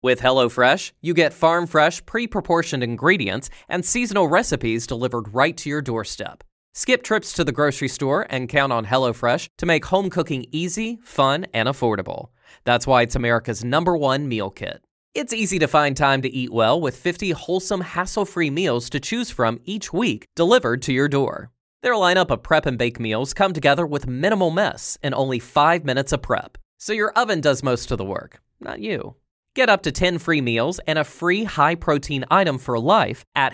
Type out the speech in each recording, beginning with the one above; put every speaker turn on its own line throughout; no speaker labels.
With HelloFresh, you get farm-fresh, pre-proportioned ingredients and seasonal recipes delivered right to your doorstep. Skip trips to the grocery store and count on HelloFresh to make home cooking easy, fun, and affordable. That's why it's America's #1 meal kit. It's easy to find time to eat well with 50 wholesome, hassle-free meals to choose from each week delivered to your door. Their lineup of prep and bake meals come together with minimal mess and only 5 minutes of prep. So your oven does most of the work, not you. Get up to 10 free meals and a free high-protein item for life at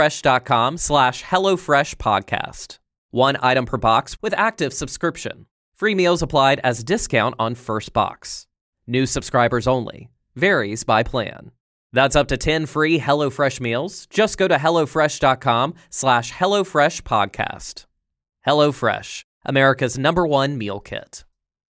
HelloFresh.com/HelloFreshPodcast. One item per box with active subscription. Free meals applied as discount on first box. New subscribers only. Varies by plan. That's up to 10 free HelloFresh meals. Just go to HelloFresh.com/HelloFreshPodcast. HelloFresh, America's #1 meal kit.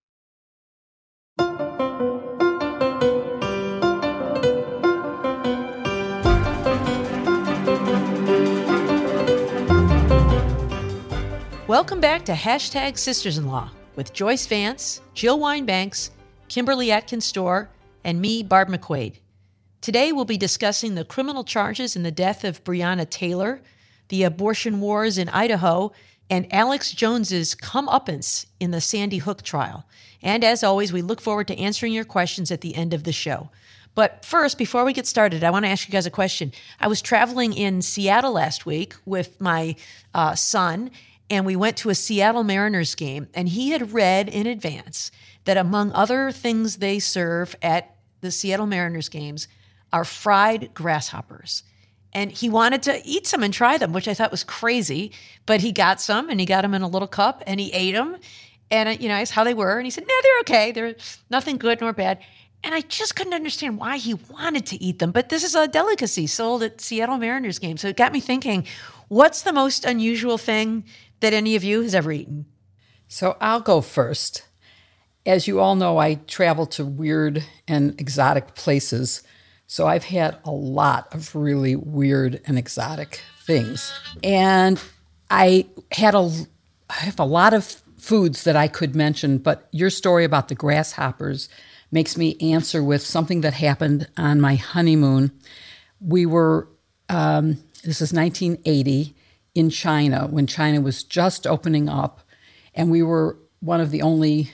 Welcome back to #Sisters-in-Law with Joyce Vance, Jill Wine-Banks, Kimberly Atkins-Storr, and me, Barb McQuaid. Today we'll be discussing the criminal charges in the death of Breonna Taylor, the abortion wars in Idaho, and Alex Jones's comeuppance in the Sandy Hook trial. And as always, we look forward to answering your questions at the end of the show. But first, before we get started, I want to ask you guys a question. I was traveling in Seattle last week with my son, and we went to a Seattle Mariners game, and he had read in advance that among other things they serve at the Seattle Mariners games are fried grasshoppers. And he wanted to eat some and try them, which I thought was crazy, but he got some, and he got them in a little cup, and he ate them, and I asked how they were, and he said, no, they're okay. They're nothing good nor bad. And I just couldn't understand why he wanted to eat them, but this is a delicacy sold at Seattle Mariners games, so it got me thinking, what's the most unusual thing that any of you has ever eaten?
So I'll go first. As you all know, I travel to weird and exotic places, so I've had a lot of really weird and exotic things. And I have a lot of foods that I could mention, but your story about the grasshoppers makes me answer with something that happened on my honeymoon. We were, this is 1980, in China, when China was just opening up, and we were one of the only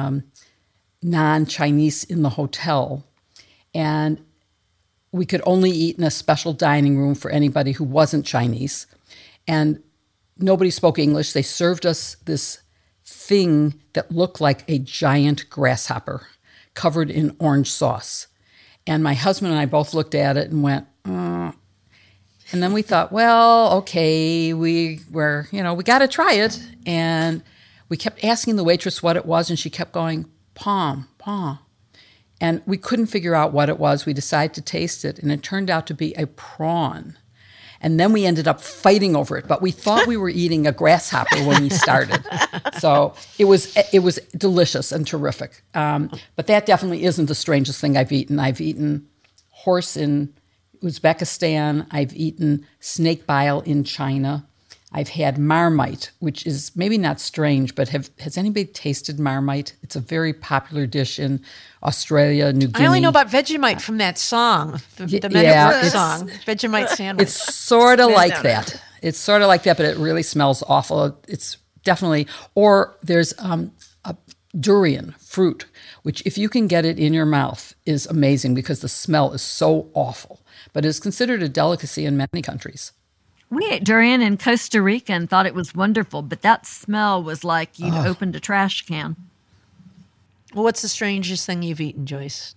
non-Chinese in the hotel, and we could only eat in a special dining room for anybody who wasn't Chinese, and nobody spoke English. They served us this thing that looked like a giant grasshopper covered in orange sauce, and my husband and I both looked at it and went, And then we thought, well, okay, we got to try it. And we kept asking the waitress what it was, and she kept going, palm. And we couldn't figure out what it was. We decided to taste it, and it turned out to be a prawn. And then we ended up fighting over it, but we thought we were eating a grasshopper when we started. So it was delicious and terrific. But that definitely isn't the strangest thing I've eaten. I've eaten horse in Uzbekistan. I've eaten snake bile in China. I've had marmite, which is maybe not strange, but has anybody tasted marmite? It's a very popular dish in Australia, New Guinea.
I only know about Vegemite from that song, the Men at Work song, Vegemite sandwich.
It's sort of like that. It's sort of like that, but it really smells awful. It's definitely, or there's a durian fruit, which if you can get it in your mouth is amazing because the smell is so awful, but is considered a delicacy in many countries.
We ate durian in Costa Rica and thought it was wonderful, but that smell was like you'd opened a trash can.
Well, what's the strangest thing you've eaten, Joyce?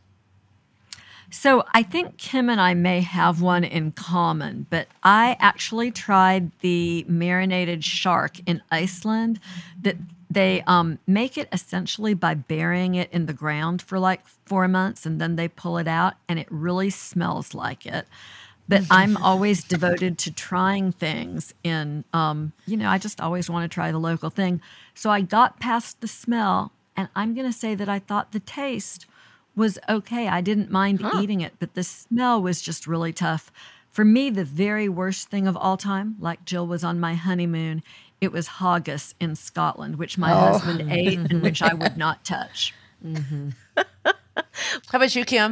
So I think Kim and I may have one in common, but I actually tried the marinated shark in Iceland. That they make it essentially by burying it in the ground for like 4 months, and then they pull it out, and it really smells like it. But I'm always devoted to trying things in, I just always want to try the local thing. So I got past the smell, and I'm going to say that I thought the taste was okay. I didn't mind eating it, but the smell was just really tough. For me, the very worst thing of all time, like Jill was on my honeymoon, it was haggis in Scotland, which my husband ate and which I would not touch.
Mm-hmm. How about you, Kim?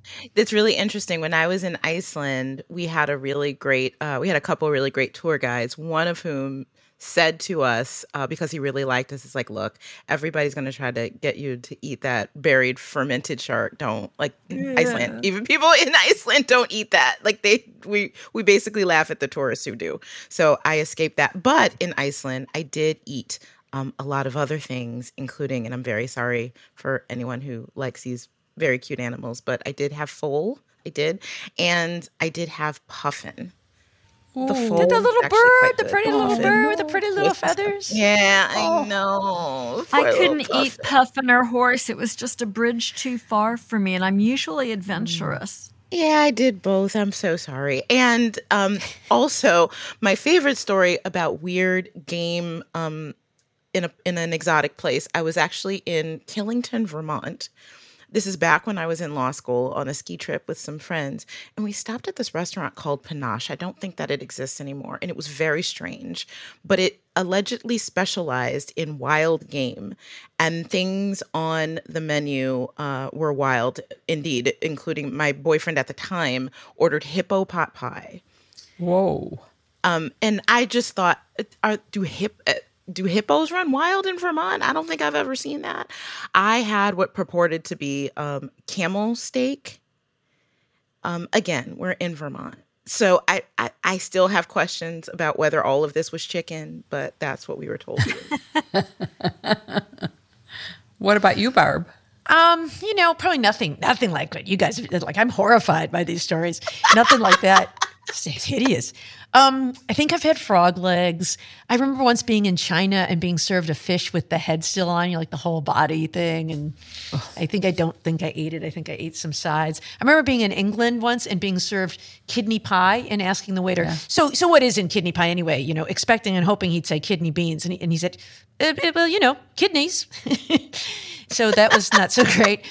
It's really interesting. When I was in Iceland, we had we had a couple really great tour guides, one of whom said to us, because he really liked us, it's like, look, everybody's going to try to get you to eat that buried fermented shark. Don't, like, Iceland, even people in Iceland don't eat that. Like, we basically laugh at the tourists who do. So I escaped that. But in Iceland, I did eat a lot of other things, including, and I'm very sorry for anyone who likes these very cute animals, but I did have foal. I did. And I did have puffin. The foal,
the little bird, the
good.
pretty little bird with the pretty little feathers.
Yeah, I know.
I
Poor
couldn't
little
eat puffin or horse. It was just a bridge too far for me, and I'm usually adventurous.
Yeah, I did both. I'm so sorry. And also, my favorite story about weird game in an exotic place. I was actually in Killington, Vermont. This is back when I was in law school on a ski trip with some friends, and we stopped at this restaurant called Panache. I don't think that it exists anymore, and it was very strange, but it allegedly specialized in wild game, and things on the menu were wild indeed, including my boyfriend at the time ordered hippo pot pie.
Whoa.
And I just thought, do hippos run wild in Vermont? I don't think I've ever seen that. I had what purported to be camel steak. Again, we're in Vermont. So I still have questions about whether all of this was chicken, but that's what we were told.
What about you, Barb?
Probably nothing like what you guys like. I'm horrified by these stories. Nothing like that. It's hideous. I think I've had frog legs. I remember once being in China and being served a fish with the head still on, like the whole body thing. And I don't think I ate it. I think I ate some sides. I remember being in England once and being served kidney pie and asking the waiter, so what is in kidney pie anyway? Expecting and hoping he'd say kidney beans. And he said, well, kidneys. So that was not so great.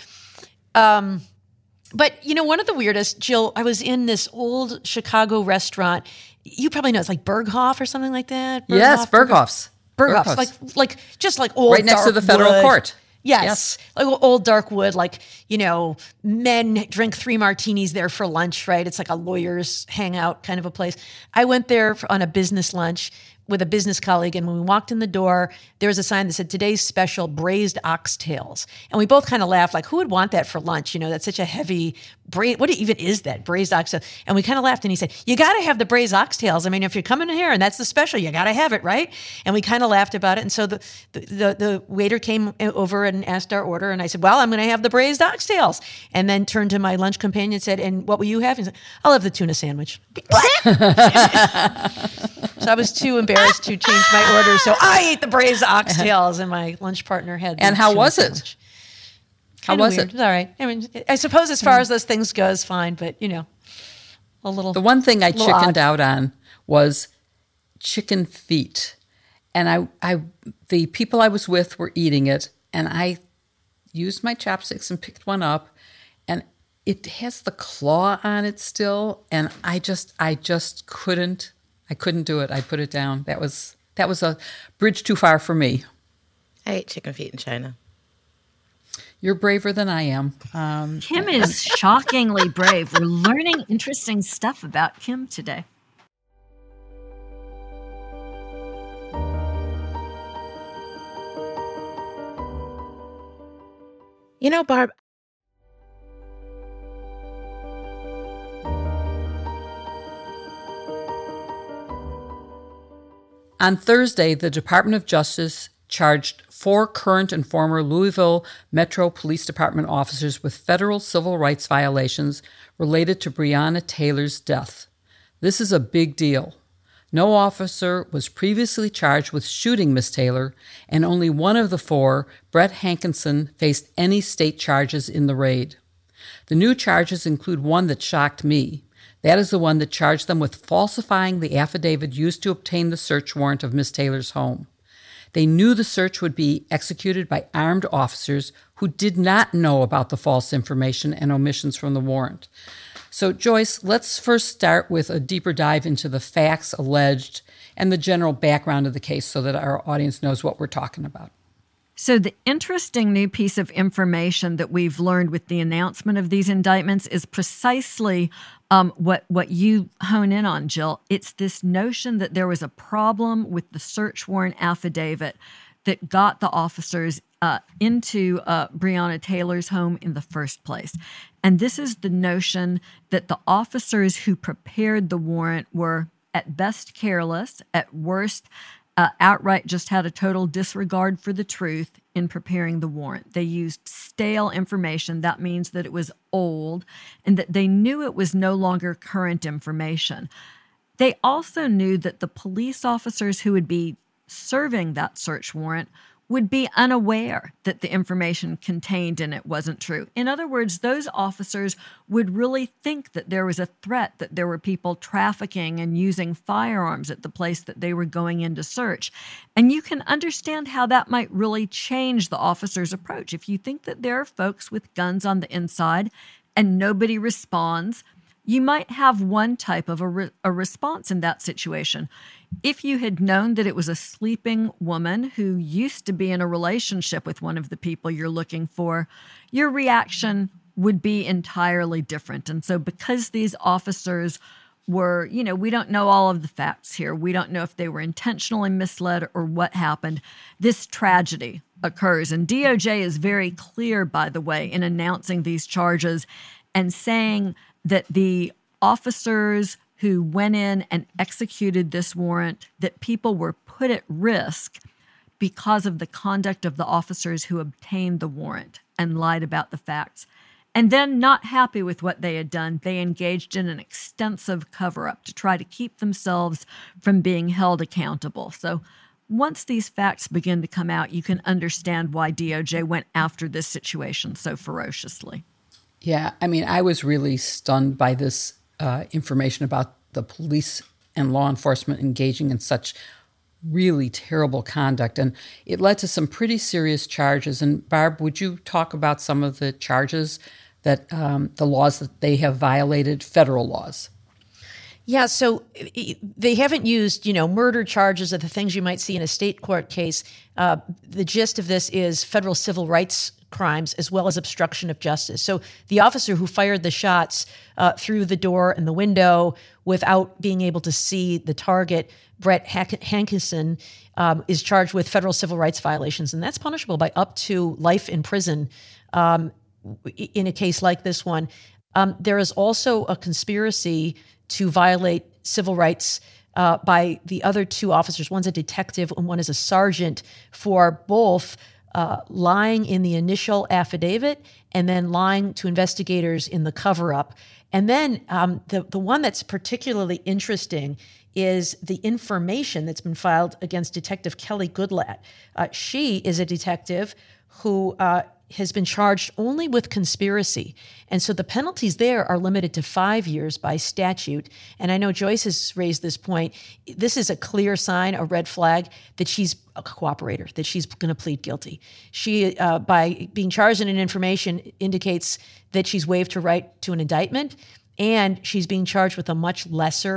But, one of the weirdest, Jill, I was in this old Chicago restaurant. You probably know, it's like Berghoff or something like that.
Yes, Berghoff's.
Berghoff's, like just like old
right next to the federal court.
Yes. Like old dark wood, like, men drink 3 martinis there for lunch, right? It's like a lawyer's hangout kind of a place. I went there on a business lunch with a business colleague, and when we walked in the door, there was a sign that said, today's special, braised oxtails. And we both kind of laughed, like, who would want that for lunch? That's such a heavy, what even is that, braised oxtail? And we kind of laughed, and he said, you got to have the braised oxtails. I mean, if you're coming in here and that's the special, you got to have it, right? And we kind of laughed about it. And so the waiter came over and asked our order, and I said, well, I'm going to have the braised oxtails. And then turned to my lunch companion and said, and what will you have? And he said, I'll have the tuna sandwich. So I was too embarrassed to change my order. So I ate the braised oxtails, and my lunch partner had the
And how was it?
sandwich.
How was it?
It was all right. I mean, I suppose as far as those things go, it's fine, but, a little.
The one thing I chickened
odd.
out on was chicken feet. And the people I was with were eating it, and I used my chopsticks and picked one up, and it has the claw on it still, and I just couldn't do it. I put it down. That was a bridge too far for me.
I ate chicken feet in China.
You're braver than I am.
Kim is shockingly brave. We're learning interesting stuff about Kim today.
Barb,
on Thursday, the Department of Justice charged 4 current and former Louisville Metro Police Department officers with federal civil rights violations related to Breonna Taylor's death. This is a big deal. No officer was previously charged with shooting Miss Taylor, and only one of the 4, Brett Hankinson, faced any state charges in the raid. The new charges include one that shocked me. That is the one that charged them with falsifying the affidavit used to obtain the search warrant of Miss Taylor's home. They knew the search would be executed by armed officers who did not know about the false information and omissions from the warrant. So, Joyce, let's first start with a deeper dive into the facts alleged and the general background of the case so that our audience knows what we're talking about.
So the interesting new piece of information that we've learned with the announcement of these indictments is precisely what you hone in on, Jill. It's this notion that there was a problem with the search warrant affidavit that got the officers into Breonna Taylor's home in the first place. And this is the notion that the officers who prepared the warrant were at best careless, at worst outright just had a total disregard for the truth in preparing the warrant. They used stale information. That means that it was old and that they knew it was no longer current information. They also knew that the police officers who would be serving that search warrant would be unaware that the information contained in it wasn't true. In other words, those officers would really think that there was a threat, that there were people trafficking and using firearms at the place that they were going in to search. And you can understand how that might really change the officer's approach. If you think that there are folks with guns on the inside and nobody responds, you might have one type of a response in that situation. If you had known that it was a sleeping woman who used to be in a relationship with one of the people you're looking for, your reaction would be entirely different. And so because these officers were, we don't know all of the facts here. We don't know if they were intentionally misled or what happened. This tragedy occurs. And DOJ is very clear, by the way, in announcing these charges and saying that the officers who went in and executed this warrant, that people were put at risk because of the conduct of the officers who obtained the warrant and lied about the facts. And then, not happy with what they had done, they engaged in an extensive cover-up to try to keep themselves from being held accountable. So once these facts begin to come out, you can understand why DOJ went after this situation so ferociously.
Yeah, I mean, I was really stunned by this information about the police and law enforcement engaging in such really terrible conduct. And it led to some pretty serious charges. And Barb, would you talk about some of the charges that the laws that they have violated, federal laws?
Yeah, so they haven't used, murder charges or the things you might see in a state court case. The gist of this is federal civil rights crimes as well as obstruction of justice. So the officer who fired the shots through the door and the window without being able to see the target, Brett Hankison, is charged with federal civil rights violations, and that's punishable by up to life in prison in a case like this one. There is also a conspiracy to violate civil rights by the other two officers. One's a detective and one is a sergeant, for both lying in the initial affidavit and then lying to investigators in the cover-up. And then the one that's particularly interesting is the information that's been filed against Detective Kelly Goodlatte. She is a detective who has been charged only with conspiracy. And so the penalties there are limited to 5 years by statute. And I know Joyce has raised this point. This is a clear sign, a red flag, that she's a cooperator, that she's going to plead guilty. She, by being charged in an information, indicates that she's waived her right to an indictment, and she's being charged with a much lesser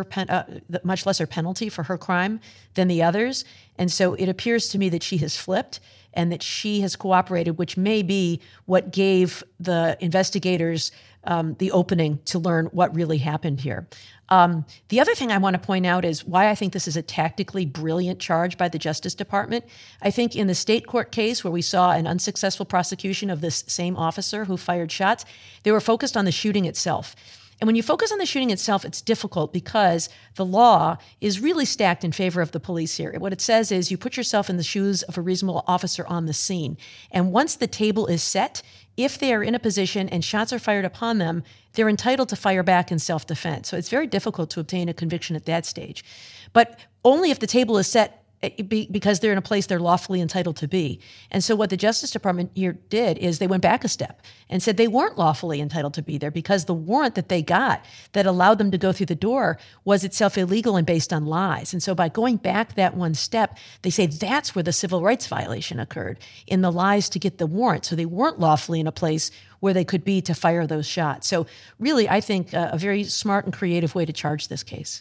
penalty for her crime than the others. And so it appears to me that she has flipped and that she has cooperated, which may be what gave the investigators the opening to learn what really happened here. The other thing I want to point out is why I think this is a tactically brilliant charge by the Justice Department. I think in the state court case where we saw an unsuccessful prosecution of this same officer who fired shots, they were focused on the shooting itself. And when you focus on the shooting itself, it's difficult because the law is really stacked in favor of the police here. What it says is you put yourself in the shoes of a reasonable officer on the scene. And once the table is set, if they are in a position and shots are fired upon them, they're entitled to fire back in self-defense. So it's very difficult to obtain a conviction at that stage. But only if the table is set because they're in a place they're lawfully entitled to be. And so what the Justice Department here did is they went back a step and said they weren't lawfully entitled to be there because the warrant that they got that allowed them to go through the door was itself illegal and based on lies. And so by going back that one step, they say that's where the civil rights violation occurred, in the lies to get the warrant. So they weren't lawfully in a place where they could be to fire those shots. So really, I think a very smart and creative way to charge this case.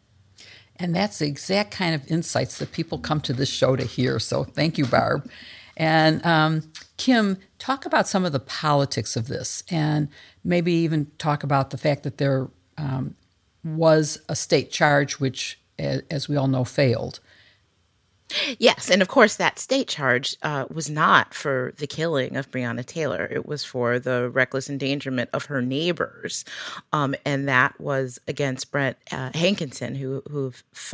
And
that's the exact kind of insights that people come to this show to hear. So thank you, Barb. And Kim, talk about some of the politics of this, and maybe even talk about the fact that there was a state charge, which, as we all know, failed.
Yes, and of course that state charge was not for the killing of Breonna Taylor. It was for the reckless endangerment of her neighbors, and that was against Brett Hankinson, who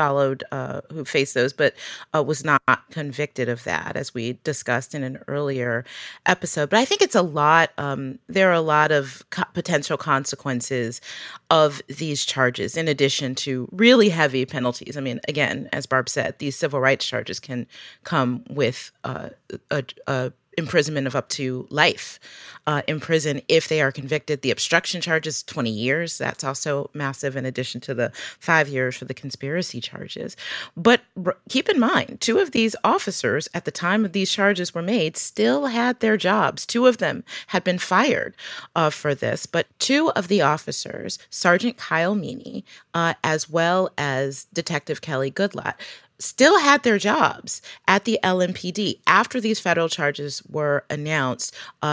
faced those, but was not convicted of that, as we discussed in an earlier episode. But I think it's a lot. There are a lot of potential consequences of these charges, in addition to really heavy penalties. I mean, again, as Barb said, these civil rights charges can come with imprisonment of up to life in prison if they are convicted. The obstruction charge is 20 years. That's also massive, in addition to the 5 years for the conspiracy charges. But keep in mind, 2 of these officers at the time of these charges were made still had their jobs. 2 of them had been fired for this, but 2 of the officers, Sergeant Kyle Meany, as well as Detective Kelly Goodlatte, still had their jobs at the LMPD. After these federal charges were announced,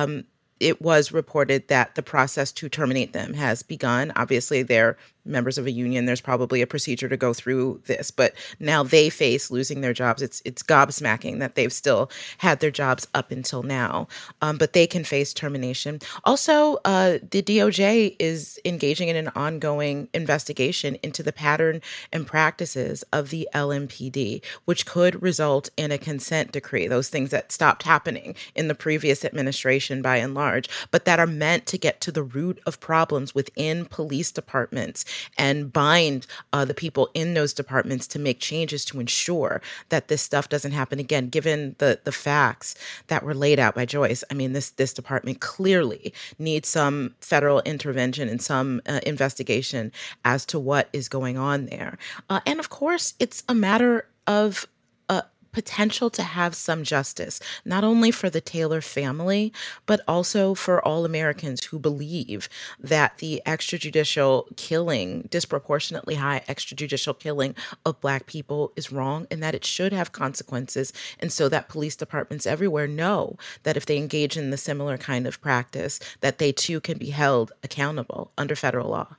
it was reported that the process to terminate them has begun. Obviously, they're members of a union. There's probably a procedure to go through this, but now they face losing their jobs. It's gobsmacking that they've still had their jobs up until now, but they can face termination. Also, the DOJ is engaging in an ongoing investigation into the pattern and practices of the LMPD, which could result in a consent decree, those things that stopped happening in the previous administration by and large, but that are meant to get to the root of problems within police departments and bind the people in those departments to make changes to ensure that this stuff doesn't happen again. Given the facts that were laid out by Joyce, I mean, this department clearly needs some federal intervention and some investigation as to what is going on there. And of course, it's a matter of potential to have some justice, not only for the Taylor family, but also for all Americans who believe that the extrajudicial killing, disproportionately high extrajudicial killing of Black people is wrong and that it should have consequences. And so that police departments everywhere know that if they engage in the similar kind of practice, that they too can be held accountable under federal law.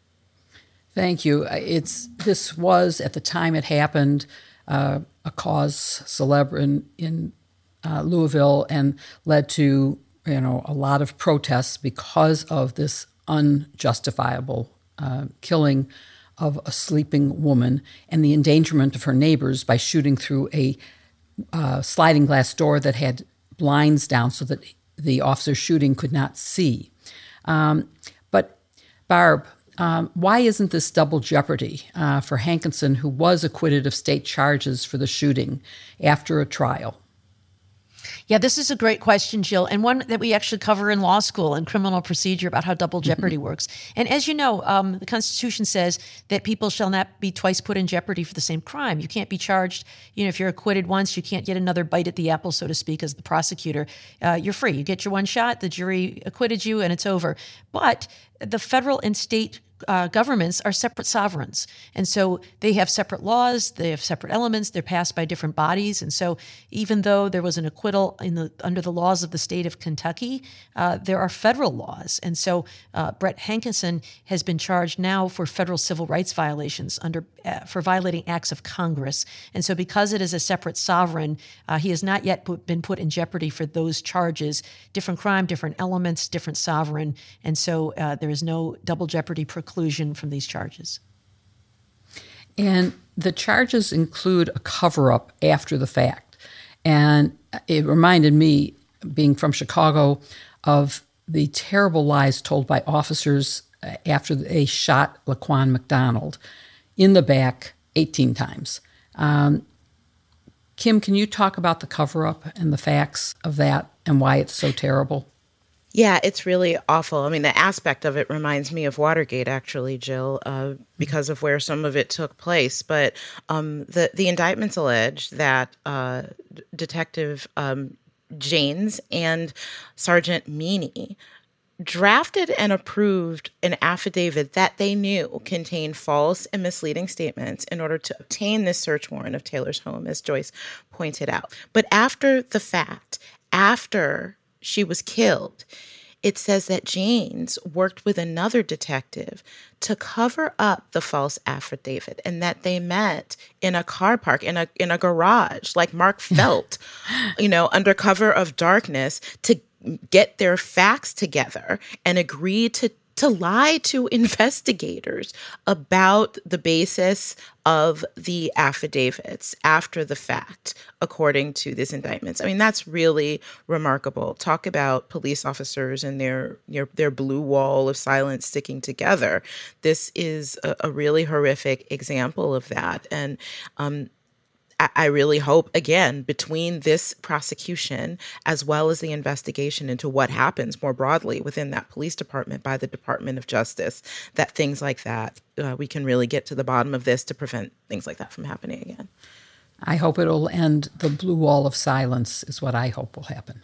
Thank you. This was, at the time it happened, a cause célèbre in Louisville, and led to a lot of protests because of this unjustifiable killing of a sleeping woman and the endangerment of her neighbors by shooting through a sliding glass door that had blinds down so that the officer shooting could not see. But Barb, why isn't this double jeopardy for Hankinson, who was acquitted of state charges for the shooting after a trial?
Yeah, this is a great question, Jill, and one that we actually cover in law school and criminal procedure about how double jeopardy works. And as you know, the Constitution says that people shall not be twice put in jeopardy for the same crime. You can't be charged, if you're acquitted once, you can't get another bite at the apple, so to speak, as the prosecutor. You're free. You get your one shot, the jury acquitted you, and it's over. But the federal and state governments are separate sovereigns. And so they have separate laws, they have separate elements, they're passed by different bodies. And so even though there was an acquittal under the laws of the state of Kentucky, there are federal laws. And so Brett Hankinson has been charged now for federal civil rights violations for violating acts of Congress. And so because it is a separate sovereign, he has not yet been put in jeopardy for those charges. Different crime, different elements, different sovereign. And so there is no double jeopardy preclusion from these charges.
And the charges include a cover-up after the fact. And it reminded me, being from Chicago, of the terrible lies told by officers after they shot Laquan McDonald in the back 18 times. Kim, can you talk about the cover-up and the facts of that and why it's so terrible?
Yeah, it's really awful. I mean, the aspect of it reminds me of Watergate, actually, Jill, because of where some of it took place. But the indictments allege that Detective Janes and Sergeant Meany drafted and approved an affidavit that they knew contained false and misleading statements in order to obtain this search warrant of Taylor's home, as Joyce pointed out. But after the fact, after she was killed, it says that Janes worked with another detective to cover up the false affidavit, and that they met in a car park, in a garage, like Mark Felt, under cover of darkness, to get their facts together and agree to lie to investigators about the basis of the affidavits after the fact, according to these indictments. I mean, that's really remarkable. Talk about police officers and their blue wall of silence sticking together. This is a really horrific example of that. And I really hope, again, between this prosecution as well as the investigation into what happens more broadly within that police department by the Department of Justice, that things like that, we can really get to the bottom of this to prevent things like that from happening again.
I hope it'll end. The blue wall of silence is what I hope will happen.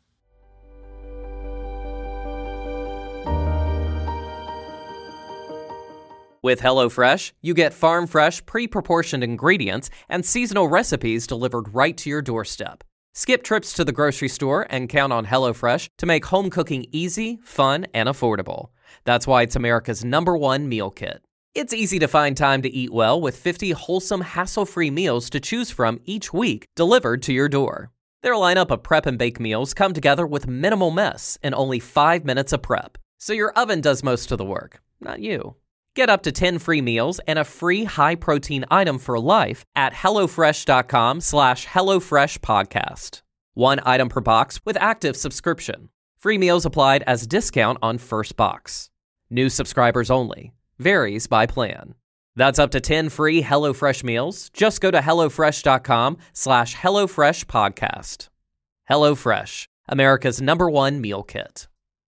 With HelloFresh, you get farm-fresh, pre-proportioned ingredients and seasonal recipes delivered right to your doorstep. Skip trips to the grocery store and count on HelloFresh to make home cooking easy, fun, and affordable. That's why it's America's #1 meal kit. It's easy to find time to eat well with 50 wholesome, hassle-free meals to choose from each week, delivered to your door. Their lineup of prep and bake meals come together with minimal mess and only 5 minutes of prep. So your oven does most of the work, not you. Get up to 10 free meals and a free high-protein item for life at HelloFresh.com/HelloFreshPodcast. 1 item per box with active subscription. Free meals applied as discount on first box. New subscribers only. Varies by plan. That's up to 10 free HelloFresh meals. Just go to HelloFresh.com/HelloFreshPodcast. HelloFresh, America's #1 meal kit.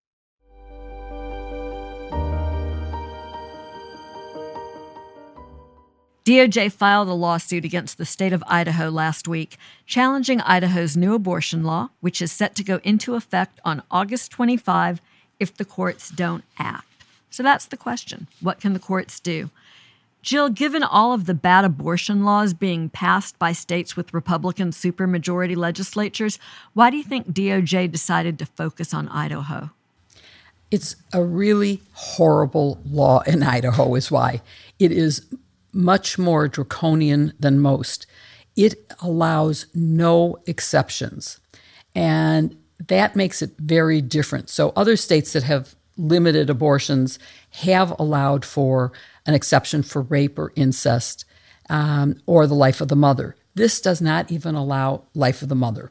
DOJ filed a lawsuit against the state of Idaho last week, challenging Idaho's new abortion law, which is set to go into effect on August 25 if the courts don't act. So that's the question. What can the courts do? Jill, given all of the bad abortion laws being passed by states with Republican supermajority legislatures, why do you think DOJ decided to focus on Idaho?
It's a really horrible law in Idaho is why. It is much more draconian than most. It allows no exceptions, and that makes it very different. So other states that have limited abortions have allowed for an exception for rape or incest or the life of the mother. This does not even allow life of the mother.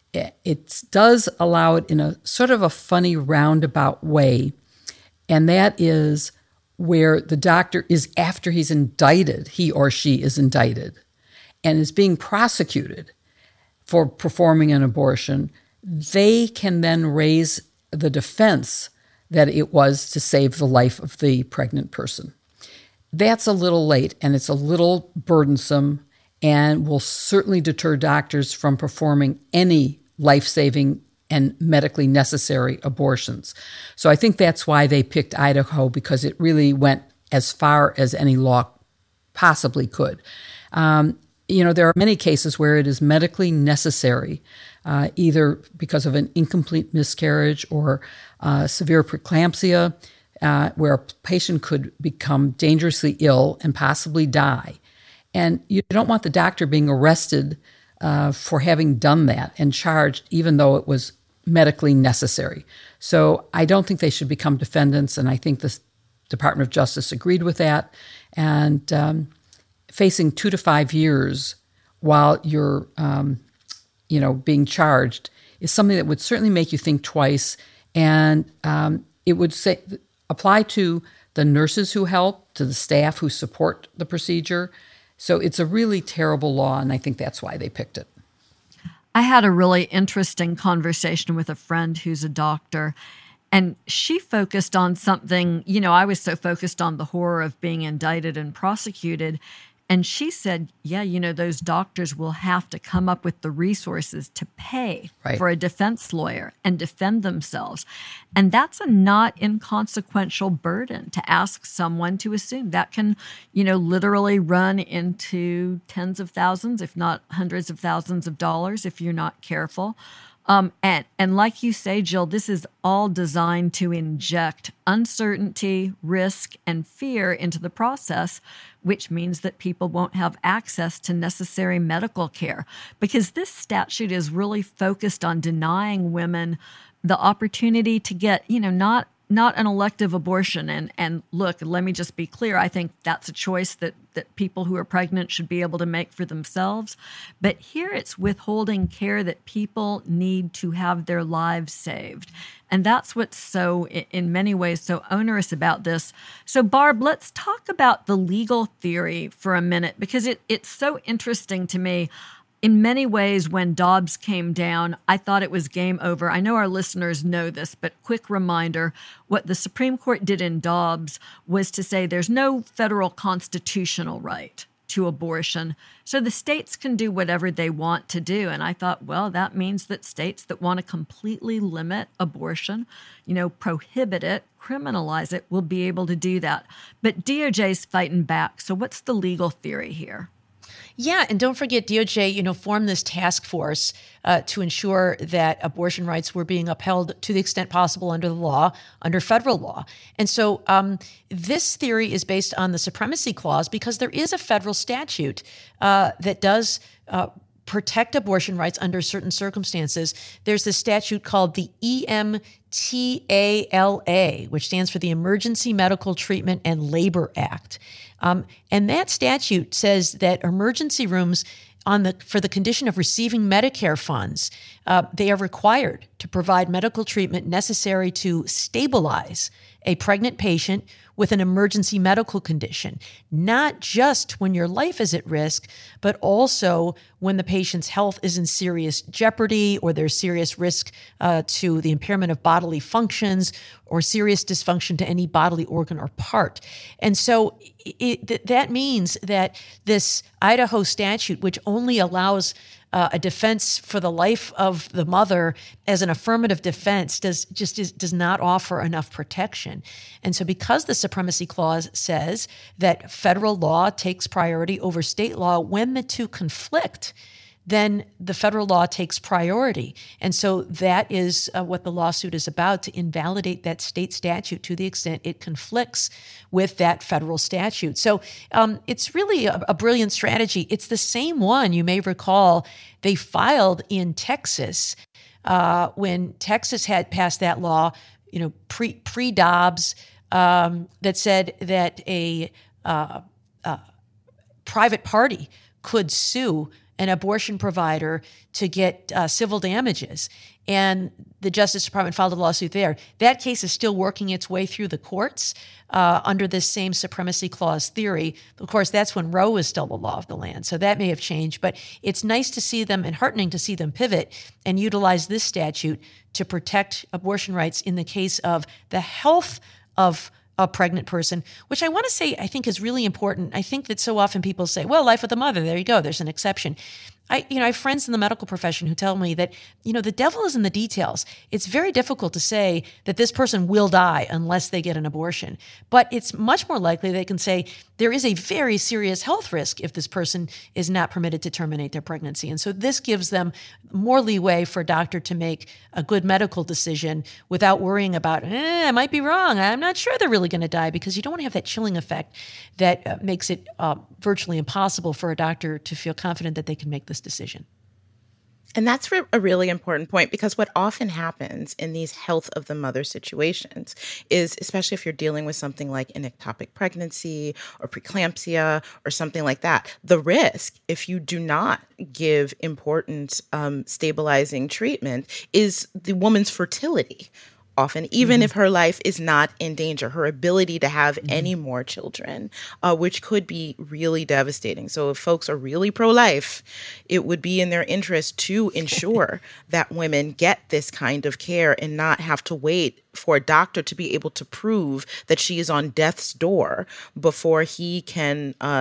It does allow it in a sort of a funny roundabout way, and that is where the doctor is, after he's indicted, he or she is indicted, and is being prosecuted for performing an abortion, they can then raise the defense that it was to save the life of the pregnant person. That's a little late, and it's a little burdensome, and will certainly deter doctors from performing any life-saving and medically necessary abortions. So I think that's why they picked Idaho, because it really went as far as any law possibly could. There are many cases where it is medically necessary, either because of an incomplete miscarriage or severe preeclampsia, where a patient could become dangerously ill and possibly die. And you don't want the doctor being arrested for having done that and charged, even though it was medically necessary. So I don't think they should become defendants, and I think the Department of Justice agreed with that. And facing 2 to 5 years while you're, being charged is something that would certainly make you think twice. And it would apply to the nurses who help, to the staff who support the procedure. So it's a really terrible law, and I think that's why they picked it.
I had a really interesting conversation with a friend who's a doctor, and she focused on something, I was so focused on the horror of being indicted and prosecuted. And she said, yeah, those doctors will have to come up with the resources to pay for a defense lawyer and defend themselves. And that's a not inconsequential burden to ask someone to assume. That can, literally run into tens of thousands, if not hundreds of thousands of dollars if you're not careful. And like you say, Jill, this is all designed to inject uncertainty, risk, and fear into the process, which means that people won't have access to necessary medical care. Because this statute is really focused on denying women the opportunity to get, not an elective abortion. And look, let me just be clear. I think that's a choice that people who are pregnant should be able to make for themselves. But here it's withholding care that people need to have their lives saved. And that's what's so, in many ways, so onerous about this. So Barb, let's talk about the legal theory for a minute, because it's so interesting to me. In many ways, when Dobbs came down, I thought it was game over. I know our listeners know this, but quick reminder, what the Supreme Court did in Dobbs was to say there's no federal constitutional right to abortion, so the states can do whatever they want to do. And I thought, well, that means that states that want to completely limit abortion, prohibit it, criminalize it, will be able to do that. But DOJ's fighting back. So what's the legal theory here?
Yeah, and don't forget DOJ, formed this task force to ensure that abortion rights were being upheld to the extent possible under the law, under federal law. And so this theory is based on the Supremacy Clause because there is a federal statute that does protect abortion rights under certain circumstances. There's this statute called the EMTALA, which stands for the Emergency Medical Treatment and Labor Act. And that statute says that emergency rooms for the condition of receiving Medicare funds, they are required to provide medical treatment necessary to stabilize a pregnant patient with an emergency medical condition, not just when your life is at risk, but also when the patient's health is in serious jeopardy or there's serious risk to the impairment of bodily functions or serious dysfunction to any bodily organ or part. And so that means that this Idaho statute, which only allows a defense for the life of the mother as an affirmative defense, does not offer enough protection. And so because the Supremacy Clause says that federal law takes priority over state law when the two conflict, then the federal law takes priority. And so that is what the lawsuit is about, to invalidate that state statute to the extent it conflicts with that federal statute. So it's really a brilliant strategy. It's the same one, you may recall, they filed in Texas when Texas had passed that law, pre-Dobbs, that said that a private party could sue an abortion provider to get civil damages. And the Justice Department filed a lawsuit there. That case is still working its way through the courts under this same Supremacy Clause theory. Of course, that's when Roe was still the law of the land, so that may have changed. But it's nice to see them and heartening to see them pivot and utilize this statute to protect abortion rights in the case of the health of a pregnant person, which I want to say I think is really important. I think that so often people say, well, life of the mother, there you go, there's an exception. I have friends in the medical profession who tell me that, the devil is in the details. It's very difficult to say that this person will die unless they get an abortion. But it's much more likely they can say there is a very serious health risk if this person is not permitted to terminate their pregnancy. And so this gives them more leeway for a doctor to make a good medical decision without worrying about, I might be wrong. I'm not sure they're really going to die, because you don't want to have that chilling effect that makes it virtually impossible for a doctor to feel confident that they can make this decision.
And that's a really important point, because what often happens in these health of the mother situations is, especially if you're dealing with something like an ectopic pregnancy or preeclampsia or something like that, the risk, if you do not give important stabilizing treatment, is the woman's fertility. Often, even if her life is not in danger, her ability to have any more children, which could be really devastating. So if folks are really pro-life, it would be in their interest to ensure that women get this kind of care and not have to wait for a doctor to be able to prove that she is on death's door before he can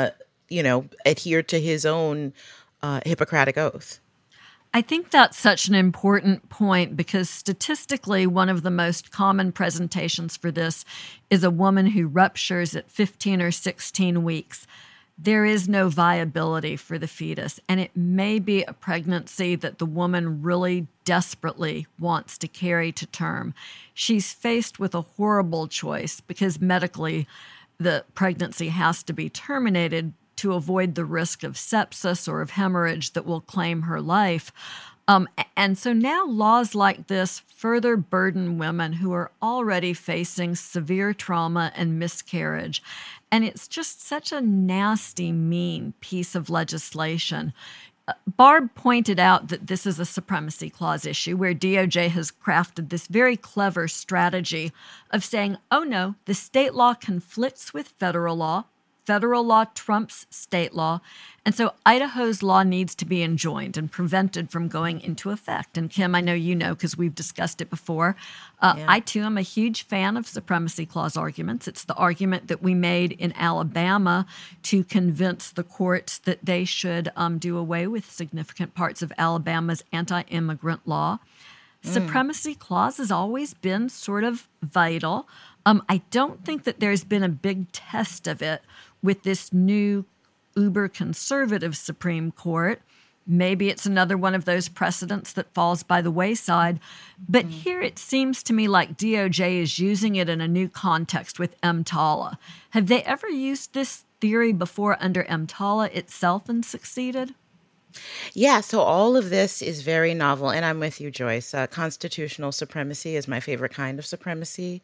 adhere to his own Hippocratic oath.
I think that's such an important point because statistically, one of the most common presentations for this is a woman who ruptures at 15 or 16 weeks. There is no viability for the fetus, and it may be a pregnancy that the woman really desperately wants to carry to term. She's faced with a horrible choice because medically the pregnancy has to be terminated to avoid the risk of sepsis or of hemorrhage that will claim her life. And so now laws like this further burden women who are already facing severe trauma and miscarriage. And it's just such a nasty, mean piece of legislation. Barb pointed out that this is a supremacy clause issue where DOJ has crafted this very clever strategy of saying, oh no, the state law conflicts with federal law. Federal law trumps state law. And so Idaho's law needs to be enjoined and prevented from going into effect. And Kim, I know you know because we've discussed it before. I, too, am a huge fan of supremacy clause arguments. It's the argument that we made in Alabama to convince the courts that they should do away with significant parts of Alabama's anti-immigrant law. Supremacy clause has always been sort of vital. I don't think that there's been a big test of it with this new uber-conservative Supreme Court. Maybe it's another one of those precedents that falls by the wayside. But here it seems to me like DOJ is using it in a new context with EMTALA. Have they ever used this theory before under EMTALA itself and succeeded?
Yeah, so all of this is very novel, and I'm with you, Joyce. Constitutional supremacy is my favorite kind of supremacy.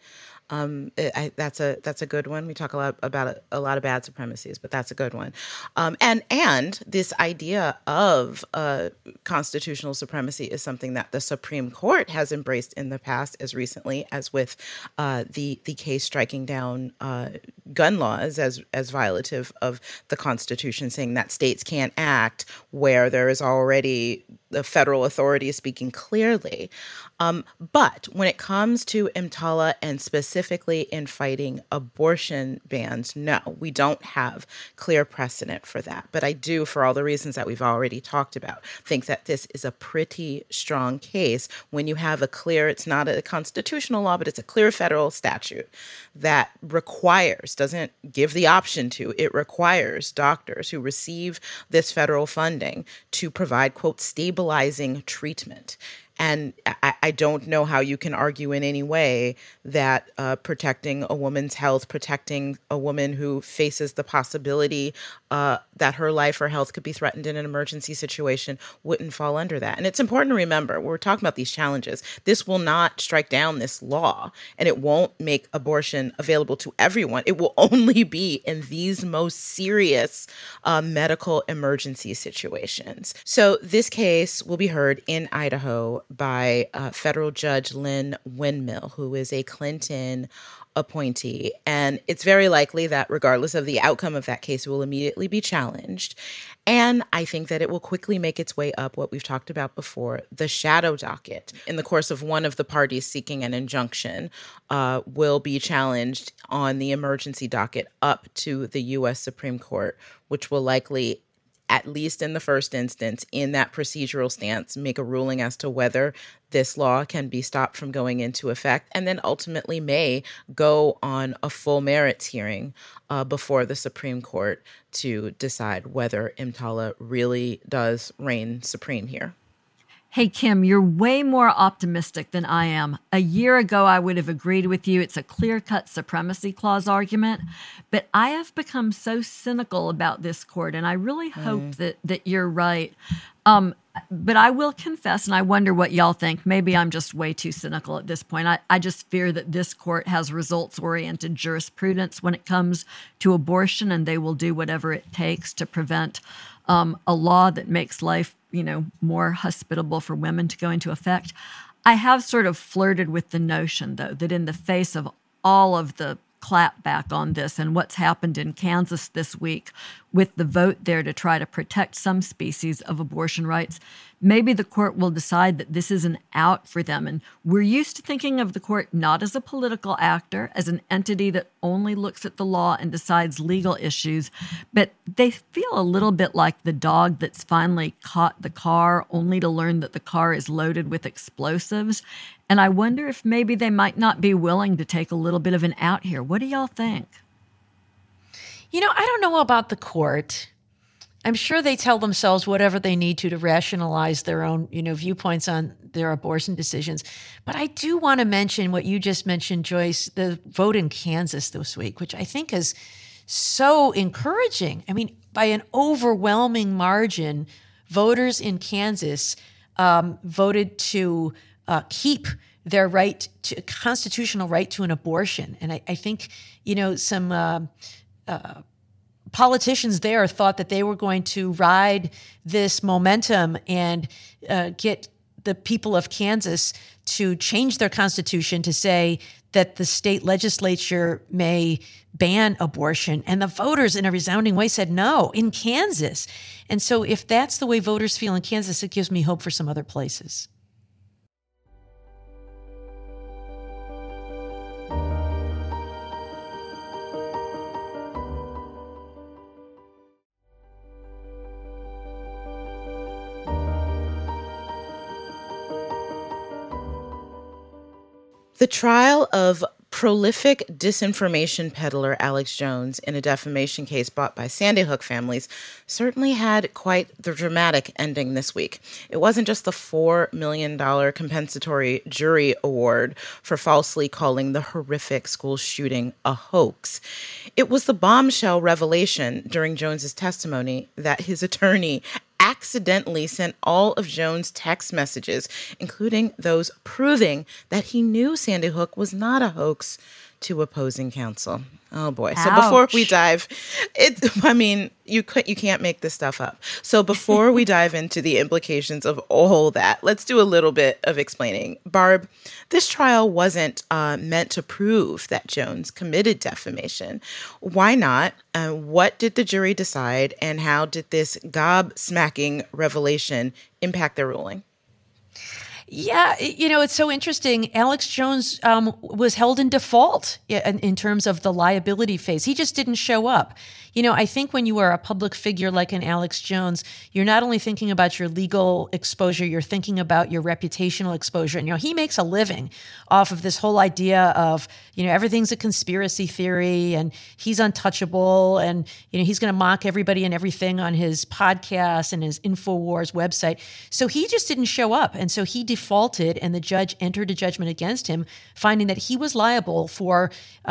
That's a good one. We talk a lot about a lot of bad supremacies, but that's a good one. And this idea of constitutional supremacy is something that the Supreme Court has embraced in the past, as recently as with the case striking down gun laws as violative of the Constitution, saying that states can't act where there is already the federal authority speaking clearly. But when it comes to EMTALA and specifically in fighting abortion bans, no, we don't have clear precedent for that. But I do, for all the reasons that we've already talked about, think that this is a pretty strong case when you have a clear, it's not a constitutional law, but it's a clear federal statute that requires, doesn't give the option to, it requires doctors who receive this federal funding to provide, quote, stabilizing treatment. And I don't know how you can argue in any way that protecting a woman's health, protecting a woman who faces the possibility that her life or health could be threatened in an emergency situation wouldn't fall under that. And it's important to remember, we're talking about these challenges. This will not strike down this law, and it won't make abortion available to everyone. It will only be in these most serious medical emergency situations. So this case will be heard in Idaho by federal judge Lynn Windmill, who is a Clinton appointee. And it's very likely that regardless of the outcome of that case, it will immediately be challenged. And I think that it will quickly make its way up what we've talked about before, the shadow docket. In the course of one of the parties seeking an injunction will be challenged on the emergency docket up to the U.S. Supreme Court, which will likely, at least in the first instance, in that procedural stance, make a ruling as to whether this law can be stopped from going into effect, and then ultimately may go on a full merits hearing before the Supreme Court to decide whether EMTALA really does reign supreme here.
Hey, Kim, you're way more optimistic than I am. A year ago, I would have agreed with you. It's a clear-cut supremacy clause argument. But I have become so cynical about this court, and I really hope that you're right. But I will confess, and I wonder what y'all think. Maybe I'm just way too cynical at this point. I just fear that this court has results-oriented jurisprudence when it comes to abortion, and they will do whatever it takes to prevent a law that makes life, more hospitable for women to go into effect. I have sort of flirted with the notion, though, that in the face of all of the clapback on this and what's happened in Kansas this week with the vote there to try to protect some species of abortion rights, maybe the court will decide that this is an out for them. And we're used to thinking of the court not as a political actor, as an entity that only looks at the law and decides legal issues. But they feel a little bit like the dog that's finally caught the car, only to learn that the car is loaded with explosives. And I wonder if maybe they might not be willing to take a little bit of an out here. What do y'all think?
I don't know about the court. I'm sure they tell themselves whatever they need to rationalize their own, viewpoints on their abortion decisions. But I do want to mention what you just mentioned, Joyce, the vote in Kansas this week, which I think is so encouraging. I mean, by an overwhelming margin, voters in Kansas voted to keep their constitutional right to an abortion. And I think, some politicians there thought that they were going to ride this momentum and get the people of Kansas to change their constitution to say that the state legislature may ban abortion. And the voters, in a resounding way, said no in Kansas. And so if that's the way voters feel in Kansas, it gives me hope for some other places.
The trial of prolific disinformation peddler Alex Jones in a defamation case brought by Sandy Hook families certainly had quite the dramatic ending this week. It wasn't just the $4 million compensatory jury award for falsely calling the horrific school shooting a hoax. It was the bombshell revelation during Jones's testimony that his attorney accidentally sent all of Jones' text messages, including those proving that he knew Sandy Hook was not a hoax, to opposing counsel. Oh boy.
Ouch.
So before we dive, you can't make this stuff up. So before we dive into the implications of all that, let's do a little bit of explaining. Barb, this trial wasn't meant to prove that Jones committed defamation. Why not? What did the jury decide, and how did this gobsmacking revelation impact their ruling?
Yeah, it's so interesting. Alex Jones was held in default in terms of the liability phase. He just didn't show up. I think when you are a public figure like an Alex Jones, you're not only thinking about your legal exposure, you're thinking about your reputational exposure. And, he makes a living off of this whole idea of, everything's a conspiracy theory and he's untouchable and, he's going to mock everybody and everything on his podcast and his InfoWars website. So he just didn't show up. And so he defaulted, and the judge entered a judgment against him, finding that he was liable for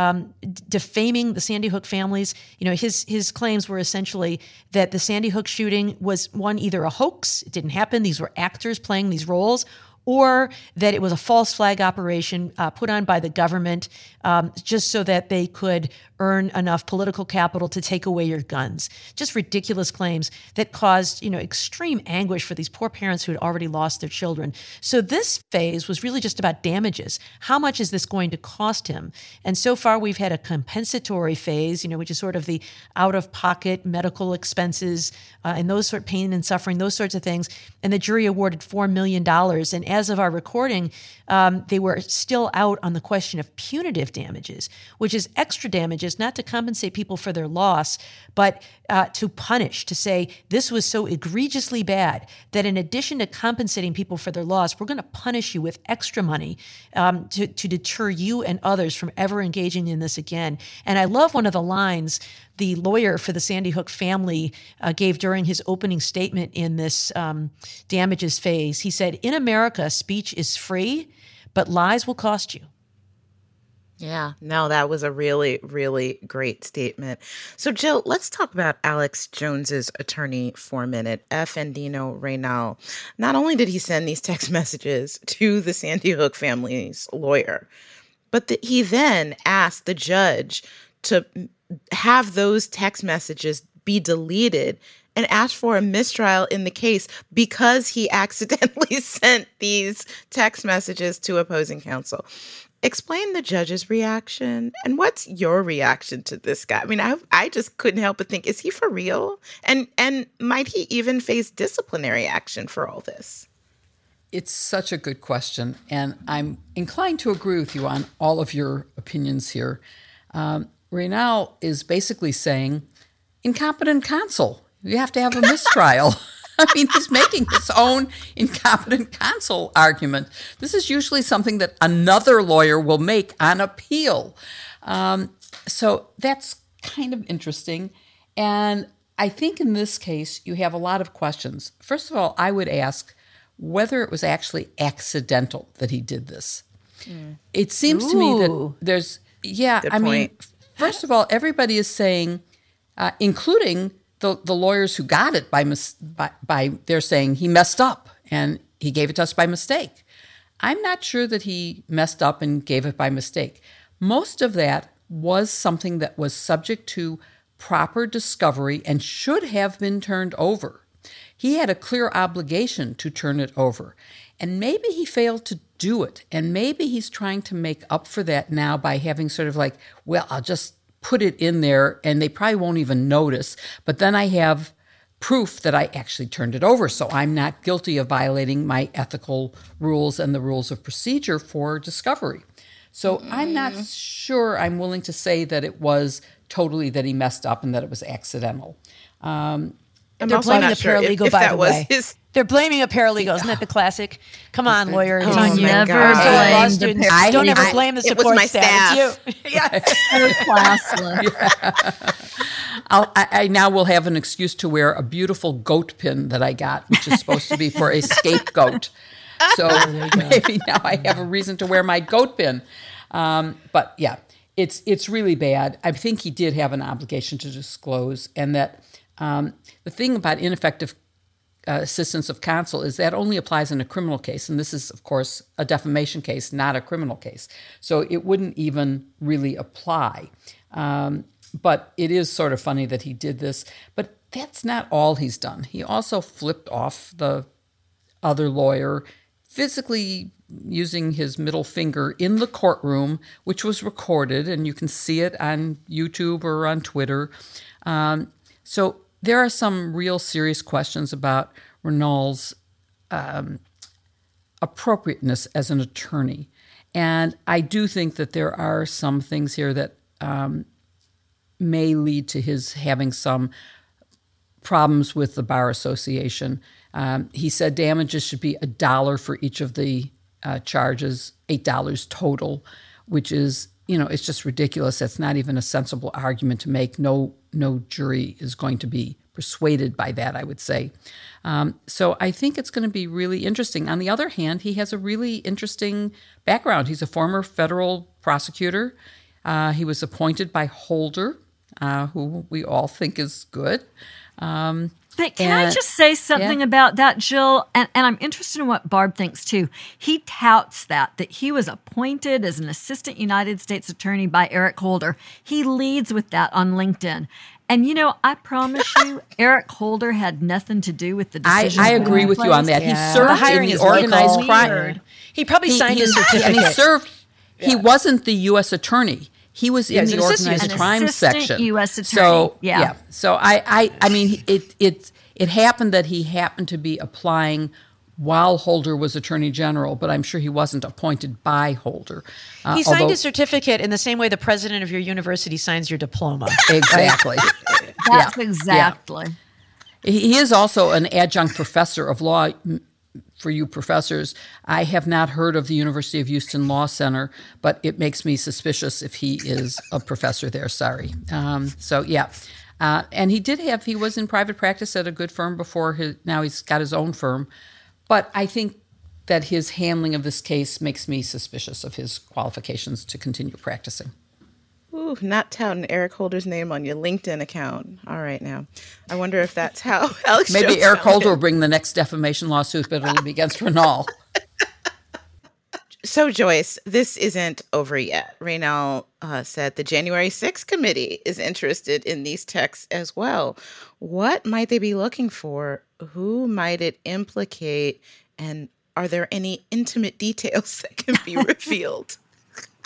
defaming the Sandy Hook families. His claims were essentially that the Sandy Hook shooting was, one, either a hoax, it didn't happen, these were actors playing these roles, or that it was a false flag operation put on by the government just so that they could earn enough political capital to take away your guns. Just ridiculous claims that caused, extreme anguish for these poor parents who had already lost their children. So this phase was really just about damages. How much is this going to cost him? And so far we've had a compensatory phase, which is sort of the out-of-pocket medical expenses and those sort of pain and suffering, those sorts of things. And the jury awarded $4 million. And as of our recording, they were still out on the question of punitive damages, which is extra damages, not to compensate people for their loss, but to punish, to say this was so egregiously bad that in addition to compensating people for their loss, we're going to punish you with extra money to deter you and others from ever engaging in this again. And I love one of the lines the lawyer for the Sandy Hook family gave during his opening statement in this damages phase. He said, "In America, speech is free, but lies will cost you."
Yeah, no, that was a really, really great statement. So, Jill, let's talk about Alex Jones's attorney for a minute, Efendino Reynal. Not only did he send these text messages to the Sandy Hook family's lawyer, but he then asked the judge to have those text messages be deleted and asked for a mistrial in the case because he accidentally sent these text messages to opposing counsel. explain the judge's reaction. And what's your reaction to this guy? I mean, I just couldn't help but think, is he for real? And might he even face disciplinary action for all this?
It's such a good question, and I'm inclined to agree with you on all of your opinions here. Reynal is basically saying, incompetent counsel. You have to have a mistrial. I mean, he's making his own incompetent counsel argument. This is usually something that another lawyer will make on appeal. So that's kind of interesting. And I think in this case, you have a lot of questions. First of all, I would ask whether it was actually accidental that he did this. It seems to me that there's,
Good point.
first of all, everybody is saying, including the lawyers who got it by they're saying he messed up and he gave it to us by mistake. I'm not sure that he messed up and gave it by mistake. Most of that was something that was subject to proper discovery and should have been turned over. He had a clear obligation to turn it over. And maybe he failed to do it. And maybe he's trying to make up for that now by having sort of like, well, I'll just put it in there and they probably won't even notice. But then I have proof that I actually turned it over. So I'm not guilty of violating my ethical rules and the rules of procedure for discovery. So I'm not sure I'm willing to say that it was totally that he messed up and that it was accidental.
They're blaming a paralegal, by the way. They're blaming a paralegal. Isn't that the classic? Come on, lawyer.
Oh,
never
law
blame
students.
the
Don't ever blame the
It was
support
my
staff. It's you. Yeah.
so classless.
I now will have an excuse to wear a beautiful goat pin that I got, which is supposed to be for a scapegoat. So maybe now I have a reason to wear my goat pin. But yeah, it's really bad. I think he did have an obligation to disclose, and that the thing about ineffective assistance of counsel is that only applies in a criminal case, and this is, of course, a defamation case, not a criminal case. So it wouldn't even really apply. But it is sort of funny that he did this. But that's not all he's done. He also flipped off the other lawyer, physically using his middle finger in the courtroom, which was recorded, and you can see it on YouTube or on Twitter. So there are some real serious questions about Reynal's appropriateness as an attorney. And I do think that there are some things here that may lead to his having some problems with the Bar Association. He said damages should be $1 for each of the charges, $8 total, which is, it's just ridiculous. That's not even a sensible argument to make. No jury is going to be persuaded by that, I would say. So I think it's going to be really interesting. On the other hand, he has a really interesting background. He's a former federal prosecutor. He was appointed by Holder, who we all think is good.
But can I just say something about that, Jill? And I'm interested in what Barb thinks, too. He touts that he was appointed as an assistant United States attorney by Eric Holder. He leads with that on LinkedIn. And, I promise you, Eric Holder had nothing to do with the decision.
I agree with you on that.
Yeah.
He served
The hiring
in
is
the organized
legal.
crime.
Weird. He probably signed his certificate.
And he served. Yeah. He wasn't the U.S. attorney. He was in the organized crime section.
U.S. attorney.
So So I mean, it happened that he happened to be applying while Holder was Attorney General, but I'm sure he wasn't appointed by Holder.
He signed a certificate in the same way the president of your university signs your diploma.
Exactly.
That's exactly.
Yeah. He is also an adjunct professor of law. For you professors, I have not heard of the University of Houston Law Center, but it makes me suspicious if he is a professor there. Sorry. And he was in private practice at a good firm before now he's got his own firm. But I think that his handling of this case makes me suspicious of his qualifications to continue practicing.
Ooh, not touting Eric Holder's name on your LinkedIn account. All right, now. I wonder if that's how Alex
Maybe Eric Holder will bring the next defamation lawsuit, but it'll be against Reynal.
So, Joyce, this isn't over yet. Reynal said the January 6th committee is interested in these texts as well. What might they be looking for? Who might it implicate? And are there any intimate details that can be revealed?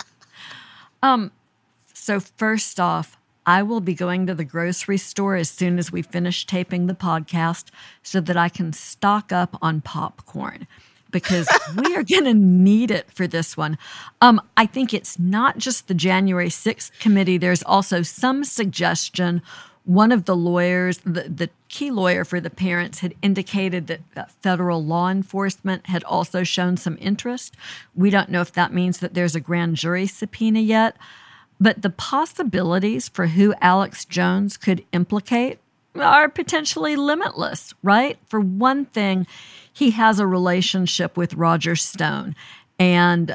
So first off, I will be going to the grocery store as soon as we finish taping the podcast so that I can stock up on popcorn because we are going to need it for this one. I think it's not just the January 6th committee. There's also some suggestion. One of the lawyers, the key lawyer for the parents, had indicated that federal law enforcement had also shown some interest. We don't know if that means that there's a grand jury subpoena yet. But the possibilities for who Alex Jones could implicate are potentially limitless, right? For one thing, he has a relationship with Roger Stone. And,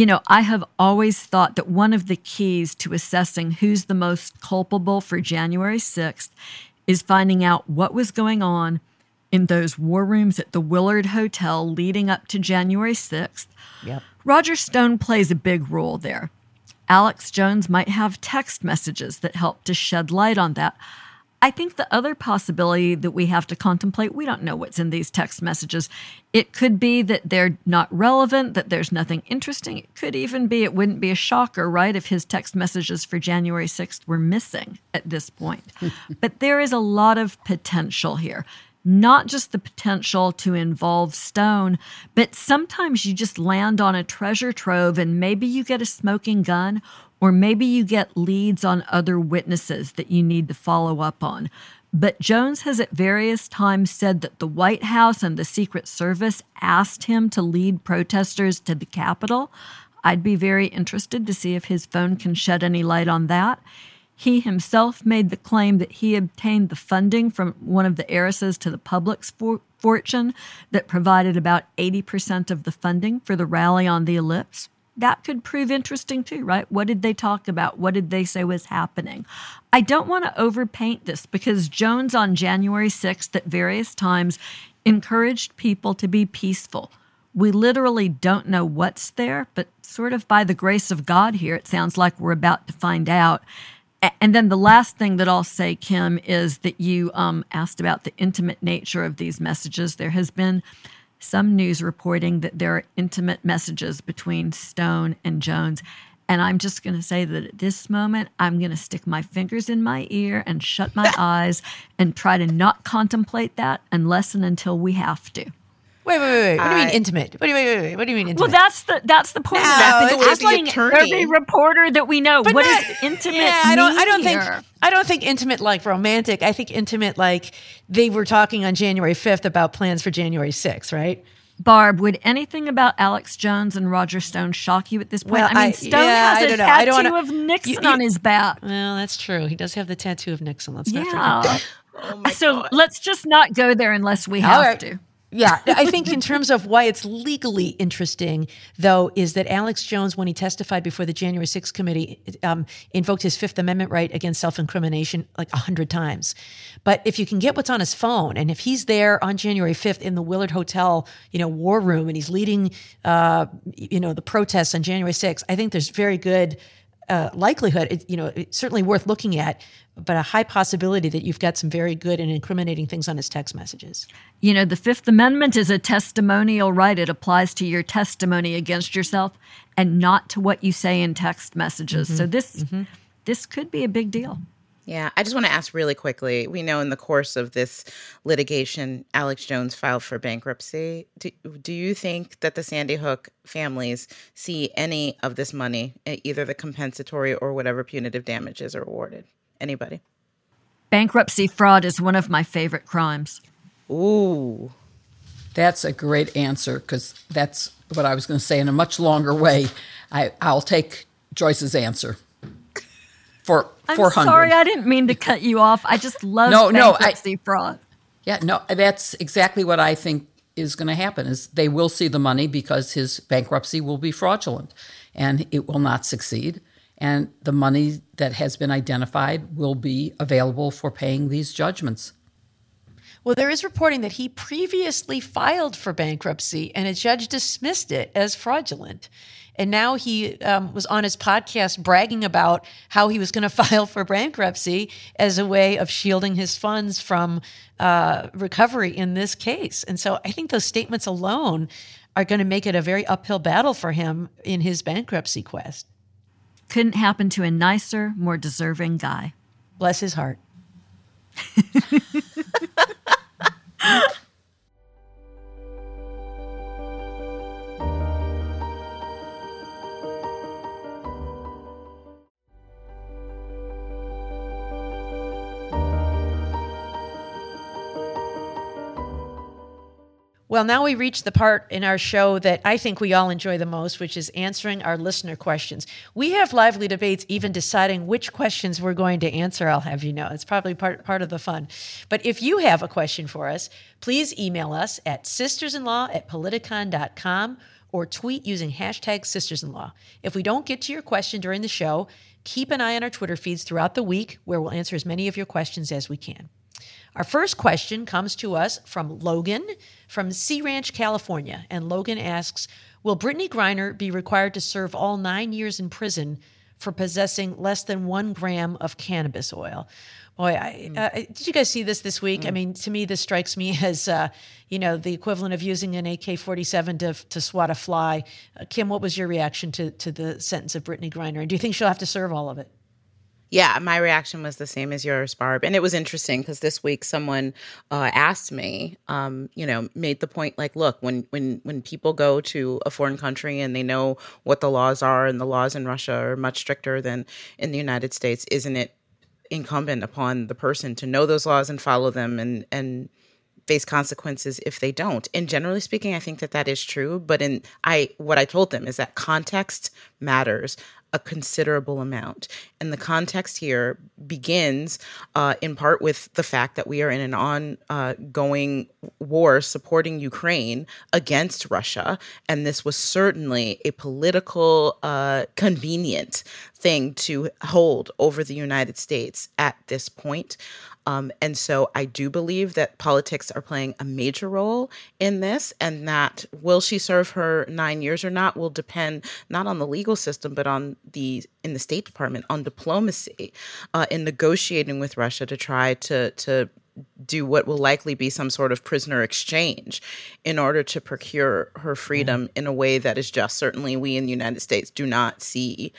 I have always thought that one of the keys to assessing who's the most culpable for January 6th is finding out what was going on in those war rooms at the Willard Hotel leading up to January 6th.
Yep.
Roger Stone plays a big role there. Alex Jones might have text messages that help to shed light on that. I think the other possibility that we have to contemplate, we don't know what's in these text messages. It could be that they're not relevant, that there's nothing interesting. It could even be it wouldn't be a shocker, right, if his text messages for January 6th were missing at this point. But there is a lot of potential here. Not just the potential to involve Stone, but sometimes you just land on a treasure trove and maybe you get a smoking gun or maybe you get leads on other witnesses that you need to follow up on. But Jones has at various times said that the White House and the Secret Service asked him to lead protesters to the Capitol. I'd be very interested to see if his phone can shed any light on that. He himself made the claim that he obtained the funding from one of the heiresses to the public's fortune that provided about 80% of the funding for the rally on the Ellipse. That could prove interesting too, right? What did they talk about? What did they say was happening? I don't want to overpaint this because Jones on January 6th at various times encouraged people to be peaceful. We literally don't know what's there, but sort of by the grace of God here, it sounds like we're about to find out. And then the last thing that I'll say, Kim, is that you asked about the intimate nature of these messages. There has been some news reporting that there are intimate messages between Stone and Jones. And I'm just going to say that at this moment, I'm going to stick my fingers in my ear and shut my eyes and try to not contemplate that unless and until we have to.
Wait. What do you mean intimate? What do you mean intimate?
Well, that's the point. Asking every reporter that we know, what does intimate mean
I don't think intimate like romantic. I think intimate like they were talking on January 5th about plans for January 6th, right?
Barb, would anything about Alex Jones and Roger Stone shock you at this point? Well, Stone has a tattoo of Nixon on his back.
Well, that's true. He does have the tattoo of Nixon. Let's not forget that.
Oh my God.
Let's just not go there unless we have to.
Yeah, I think in terms of why it's legally interesting, though, is that Alex Jones, when he testified before the January 6th committee, invoked his Fifth Amendment right against self-incrimination like 100 times. But if you can get what's on his phone, and if he's there on January 5th in the Willard Hotel, war room, and he's leading, the protests on January 6th, I think there's very good likelihood, it's certainly worth looking at, but a high possibility that you've got some very good and incriminating things on his text messages.
The Fifth Amendment is a testimonial right. It applies to your testimony against yourself and not to what you say in text messages. Mm-hmm. So this could be a big deal.
Yeah, I just want to ask really quickly. We know in the course of this litigation, Alex Jones filed for bankruptcy. Do you think that the Sandy Hook families see any of this money, either the compensatory or whatever punitive damages are awarded? Anybody?
Bankruptcy fraud is one of my favorite crimes.
Ooh.
That's a great answer because that's what I was going to say in a much longer way. I'll take Joyce's answer. For
I'm
400.
Sorry, I didn't mean to cut you off. I just love bankruptcy fraud.
Yeah, no, that's exactly what I think is going to happen is they will see the money because his bankruptcy will be fraudulent and it will not succeed. And the money that has been identified will be available for paying these judgments.
Well, there is reporting that he previously filed for bankruptcy and a judge dismissed it as fraudulent. And now he was on his podcast bragging about how he was going to file for bankruptcy as a way of shielding his funds from recovery in this case. And so I think those statements alone are going to make it a very uphill battle for him in his bankruptcy quest.
Couldn't happen to a nicer, more deserving guy.
Bless his heart. Well, now we reach the part in our show that I think we all enjoy the most, which is answering our listener questions. We have lively debates even deciding which questions we're going to answer, I'll have you know. It's probably part of the fun. But if you have a question for us, please email us at sistersinlaw@politicon.com or tweet using hashtag sistersinlaw. If we don't get to your question during the show, keep an eye on our Twitter feeds throughout the week where we'll answer as many of your questions as we can. Our first question comes to us from Logan from Sea Ranch, California. And Logan asks, will Brittany Griner be required to serve all 9 years in prison for possessing less than 1 gram of cannabis oil? Boy, did you guys see this week? I mean, to me, this strikes me as, the equivalent of using an AK-47 to swat a fly. Kim, what was your reaction to the sentence of Brittany Griner? And do you think she'll have to serve all of it?
Yeah, my reaction was the same as yours, Barb. And it was interesting because this week someone asked me, made the point like, look, when people go to a foreign country and they know what the laws are, and the laws in Russia are much stricter than in the United States, isn't it incumbent upon the person to know those laws and follow them and face consequences if they don't? And generally speaking, I think that is true. But what I told them is that context matters a considerable amount. And the context here begins in part with the fact that we are in an ongoing war supporting Ukraine against Russia. And this was certainly a political convenient thing to hold over the United States at this point. And so I do believe that politics are playing a major role in this, and that will she serve her 9 years or not will depend not on the legal system, but in the State Department, on diplomacy, in negotiating with Russia to try to do what will likely be some sort of prisoner exchange in order to procure her freedom in a way that is just. Certainly we in the United States do not see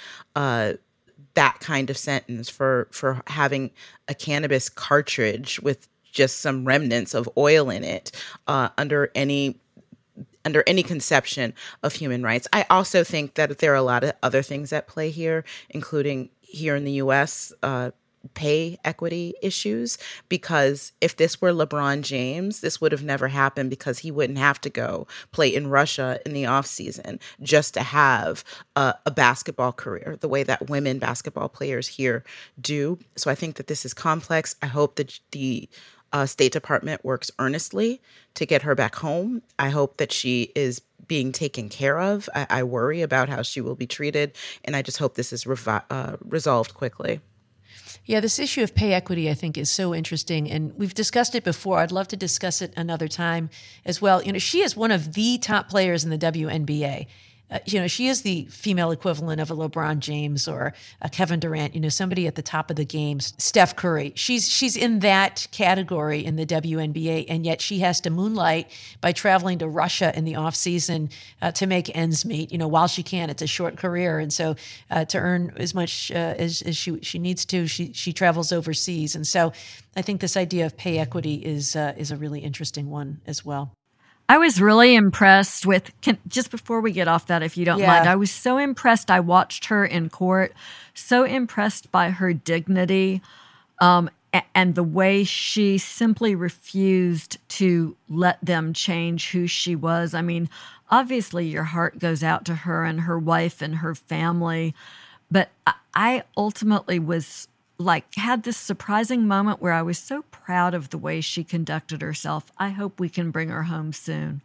that kind of sentence for having a cannabis cartridge with just some remnants of oil in it under any conception of human rights. I also think that there are a lot of other things at play here, including here in the U.S., pay equity issues, because if this were LeBron James, this would have never happened, because he wouldn't have to go play in Russia in the off season just to have a basketball career the way that women basketball players here do. So I think that this is complex. I hope that the State Department works earnestly to get her back home. I hope that she is being taken care of. I worry about how she will be treated, and I just hope this is resolved quickly.
Yeah, this issue of pay equity, I think, is so interesting. And we've discussed it before. I'd love to discuss it another time as well. She is one of the top players in the WNBA. She is the female equivalent of a LeBron James or a Kevin Durant, somebody at the top of the game, Steph Curry. She's in that category in the WNBA, and yet she has to moonlight by traveling to Russia in the off season to make ends meet, while she can. It's a short career. And so to earn as much as she needs to, she travels overseas. And so I think this idea of pay equity is a really interesting one as well.
I was really impressed with, just before we get off that, if you don't mind, I was so impressed. I watched her in court, so impressed by her dignity and the way she simply refused to let them change who she was. I mean, obviously your heart goes out to her and her wife and her family, but I ultimately had this surprising moment where I was so proud of the way she conducted herself. I hope we can bring her home soon.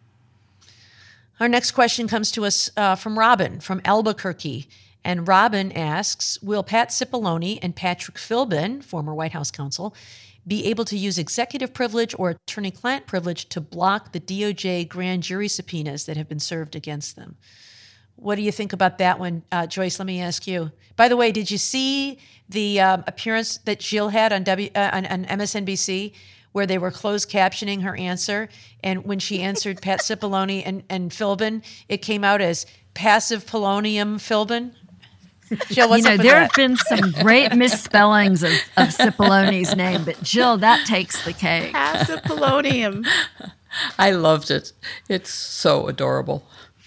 Our next question comes to us from Robin from Albuquerque. And Robin asks, will Pat Cipollone and Patrick Philbin, former White House counsel, be able to use executive privilege or attorney-client privilege to block the DOJ grand jury subpoenas that have been served against them? What do you think about that one? Joyce, let me ask you. By the way, did you see the appearance that Jill had on MSNBC where they were closed captioning her answer? And when she answered Pat Cipollone and Philbin, it came out as passive polonium Philbin? Jill, what's up with
there
that?
have been some great misspellings of Cipolloni's name, but Jill, that takes the cake.
Passipolonium.
I loved it. It's so adorable.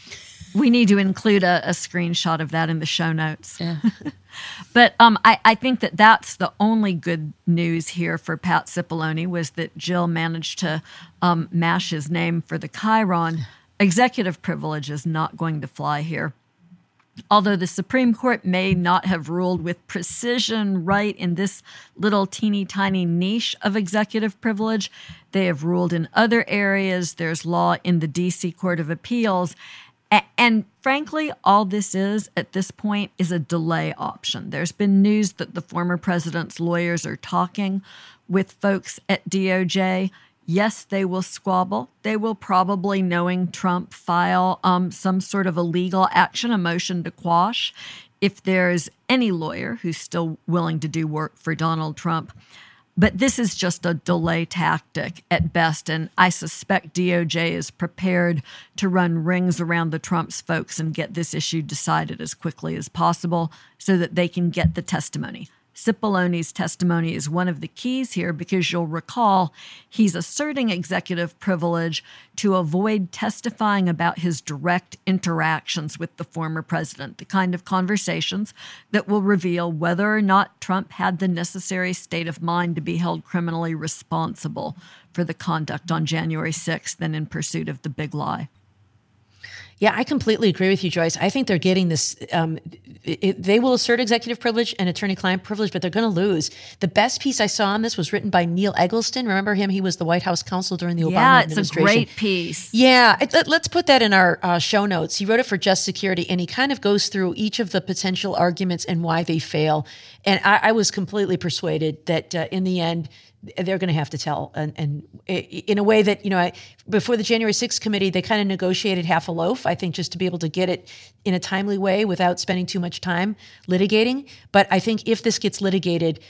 We need to include a screenshot of that in the show notes.
Yeah.
But I think that's the only good news here for Pat Cipollone was that Jill managed to mash his name for the Chiron. Executive privilege is not going to fly here. Although the Supreme Court may not have ruled with precision right in this little teeny tiny niche of executive privilege, they have ruled in other areas. There's law in the D.C. Court of Appeals. And frankly, all this is at this point is a delay option. There's been news that the former president's lawyers are talking with folks at DOJ. Yes, they will squabble. They will probably, knowing Trump, file some sort of a legal action, a motion to quash, if there's any lawyer who's still willing to do work for Donald Trump. But this is just a delay tactic at best, and I suspect DOJ is prepared to run rings around the Trump's folks and get this issue decided as quickly as possible so that they can get the testimony. Cipollone's testimony is one of the keys here because you'll recall he's asserting executive privilege to avoid testifying about his direct interactions with the former president, the kind of conversations that will reveal whether or not Trump had the necessary state of mind to be held criminally responsible for the conduct on January 6th and in pursuit of the big lie.
Yeah, I completely agree with you, Joyce. I think they're getting this. They will assert executive privilege and attorney-client privilege, but they're going to lose. The best piece I saw on this was written by Neil Eggleston. Remember him? He was the White House counsel during the Obama administration.
Yeah, it's a great piece.
Yeah, let's put that in our show notes. He wrote it for Just Security, and he kind of goes through each of the potential arguments and why they fail. And I was completely persuaded that in the end, they're going to have to tell, and in a way that, before the January 6th committee, they kind of negotiated half a loaf, I think, just to be able to get it in a timely way without spending too much time litigating. But I think if this gets litigated,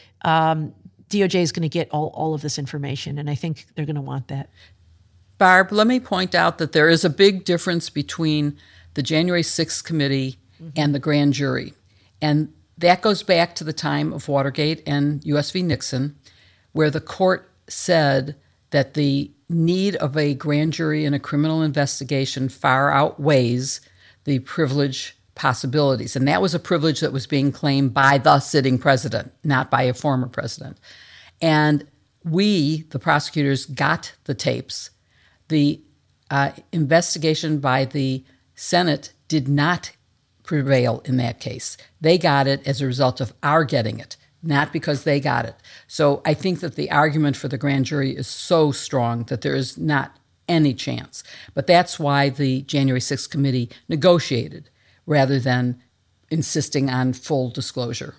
DOJ is going to get all of this information, and I think they're going to want that.
Barb, let me point out that there is a big difference between the January 6th committee and the grand jury. And that goes back to the time of Watergate and U.S. v. Nixon, where the court said that the need of a grand jury in a criminal investigation far outweighs the privilege possibilities. And that was a privilege that was being claimed by the sitting president, not by a former president. And we, the prosecutors, got the tapes. The investigation by the Senate did not prevail in that case. They got it as a result of our getting it, not because they got it. So I think that the argument for the grand jury is so strong that there is not any chance. But that's why the January 6th committee negotiated rather than insisting on full disclosure.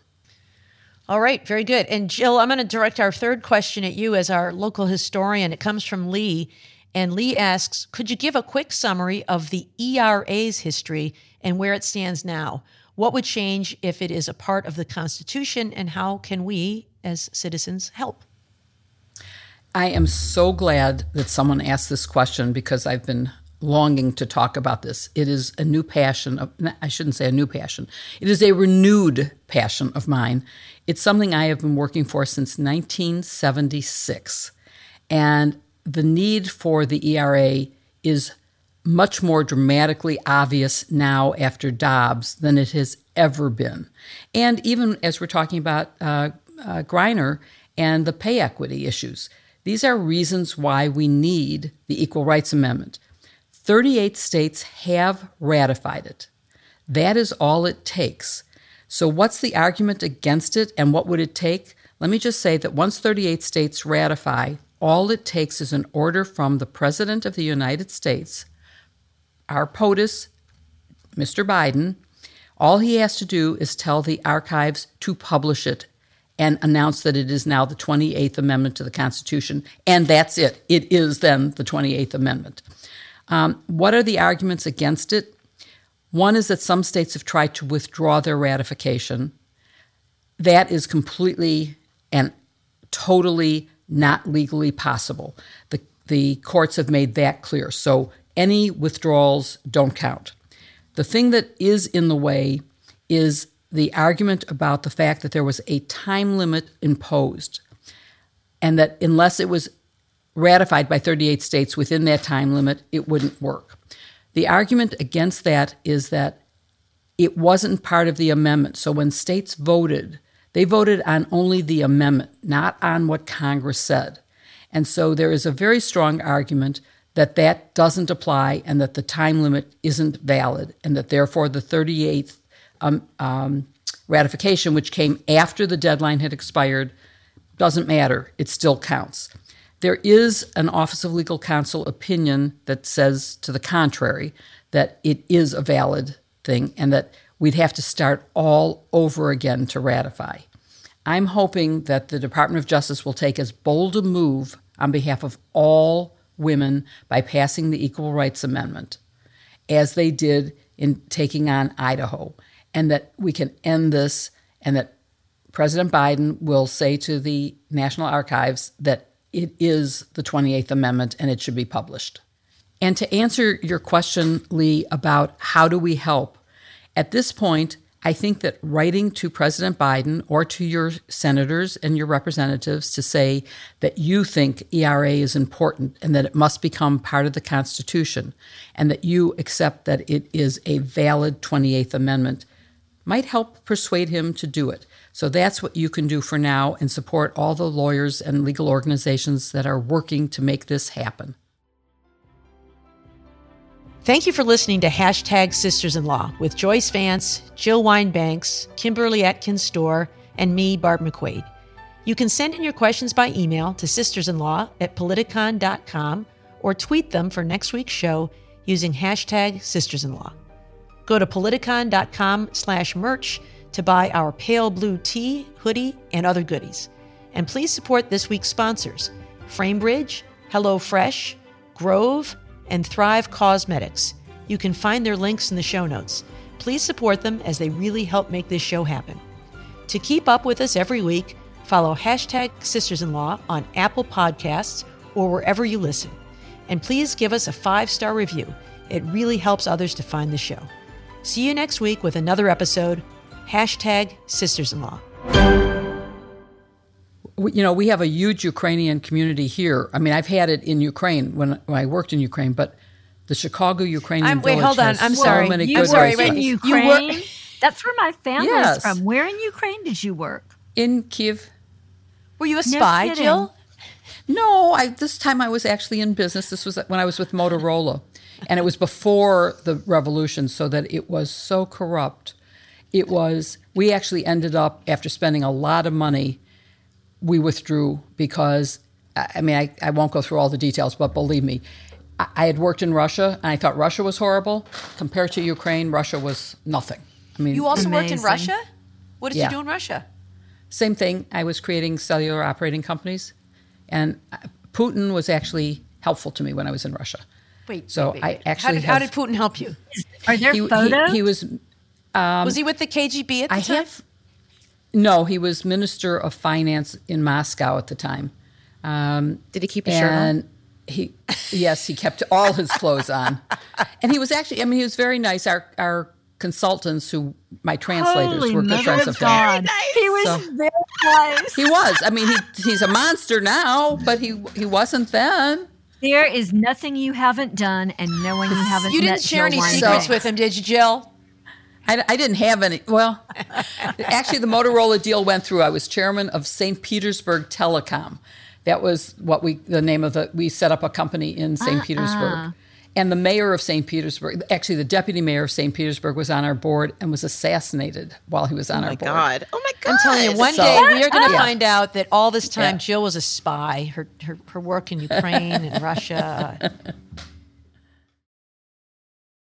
All right, very good. And Jill, I'm going to direct our third question at you as our local historian. It comes from Lee. And Lee asks, could you give a quick summary of the ERA's history and where it stands now? What would change if it is a part of the Constitution, and how can we, as citizens, help?
I am so glad that someone asked this question because I've been longing to talk about this. It is a new passion. I shouldn't say a new passion. It is a renewed passion of mine. It's something I have been working for since 1976. And the need for the ERA is much more dramatically obvious now after Dobbs than it has ever been. And even as we're talking about Griner and the pay equity issues, these are reasons why we need the Equal Rights Amendment. 38 states have ratified it. That is all it takes. So what's the argument against it, and what would it take? Let me just say that once 38 states ratify, all it takes is an order from the President of the United States, our POTUS, Mr. Biden. All he has to do is tell the archives to publish it and announce that it is now the 28th Amendment to the Constitution, and that's it. It is then the 28th Amendment. What are the arguments against it? One is that some states have tried to withdraw their ratification. That is completely and totally not legally possible. The courts have made that clear. So any withdrawals don't count. The thing that is in the way is the argument about the fact that there was a time limit imposed and that unless it was ratified by 38 states within that time limit, it wouldn't work. The argument against that is that it wasn't part of the amendment. So when states voted, they voted on only the amendment, not on what Congress said. And so there is a very strong argument that that doesn't apply and that the time limit isn't valid and that therefore the 38th ratification, which came after the deadline had expired, doesn't matter. It still counts. There is an Office of Legal Counsel opinion that says to the contrary, that it is a valid thing and that we'd have to start all over again to ratify. I'm hoping that the Department of Justice will take as bold a move on behalf of all women by passing the Equal Rights Amendment as they did in taking on Idaho, and that we can end this and that President Biden will say to the National Archives that it is the 28th Amendment and it should be published. And to answer your question, Lee, about how do we help, at this point, I think that writing to President Biden or to your senators and your representatives to say that you think ERA is important and that it must become part of the Constitution and that you accept that it is a valid 28th Amendment might help persuade him to do it. So that's what you can do for now and support all the lawyers and legal organizations that are working to make this happen.
Thank you for listening to Hashtag Sisters-in-Law with Joyce Vance, Jill Wine-Banks, Kimberly Atkins-Storr, and me, Barb McQuaid. You can send in your questions by email to sistersinlaw@politicon.com or tweet them for next week's show using hashtag Sisters-in-Law. Go to politicon.com/merch to buy our pale blue tee, hoodie, and other goodies. And please support this week's sponsors, Framebridge, HelloFresh, Grove, and Thrive Cosmetics. You can find their links in the show notes. Please support them as they really help make this show happen. To keep up with us every week, follow hashtag Sisters-in-Law on Apple Podcasts or wherever you listen. And please give us a 5-star review. It really helps others to find the show. See you next week with another episode, hashtag Sisters-in-Law.
You know, we have a huge Ukrainian community here. I mean, I've had it in Ukraine when I worked in Ukraine, but the Chicago Ukrainian
Wait,
Village
hold on.
has
I'm
so
sorry.
many
You
good
worked
restaurants.
in Ukraine? That's where my family's
Yes.
from. Where in Ukraine did you work?
In Kyiv.
Were you a
No
spy,
kidding.
Jill?
No, this time I was actually in business. This was when I was with Motorola, and it was before the revolution, so that it was so corrupt. We actually ended up, after spending a lot of money, we withdrew because, I mean, I won't go through all the details, but believe me, I had worked in Russia, and I thought Russia was horrible. Compared to Ukraine, Russia was nothing. I mean,
You also worked in
Amazing.
Russia? What did
Yeah.
you do in Russia?
same thing. I was creating cellular operating companies, and Putin was actually helpful to me when I was in Russia.
Wait,
So
wait.
I actually
How did Putin help you?
Are there photos?
He was.
Was he with the KGB at the
I
time?
have. No, he was Minister of Finance in Moscow at the time.
Did he keep his shirt on?
And he kept all his clothes on. And he was actually, I mean, he was very nice. Our consultants, my translators,
Holy
were good
mother
friends
of
of his.
God. He was
So-
very nice.
He was. I mean, he's a monster now, but he wasn't then.
There is nothing you haven't done and no one you haven't
You
met.
didn't share any
Jill Wine-Banks.
secrets with him, did you, Jill?
I didn't have any. Well, actually, the Motorola deal went through. I was chairman of St. Petersburg Telecom. That was the name of we set up a company in St. Petersburg. And the mayor of St. Petersburg, actually the deputy mayor of St. Petersburg, was on our board and was assassinated while he was on our board.
Oh my God.
I'm telling you, one
So-
day we are going to
Yeah.
find out that all this time
Yeah.
Jill was a spy. Her work in Ukraine and Russia.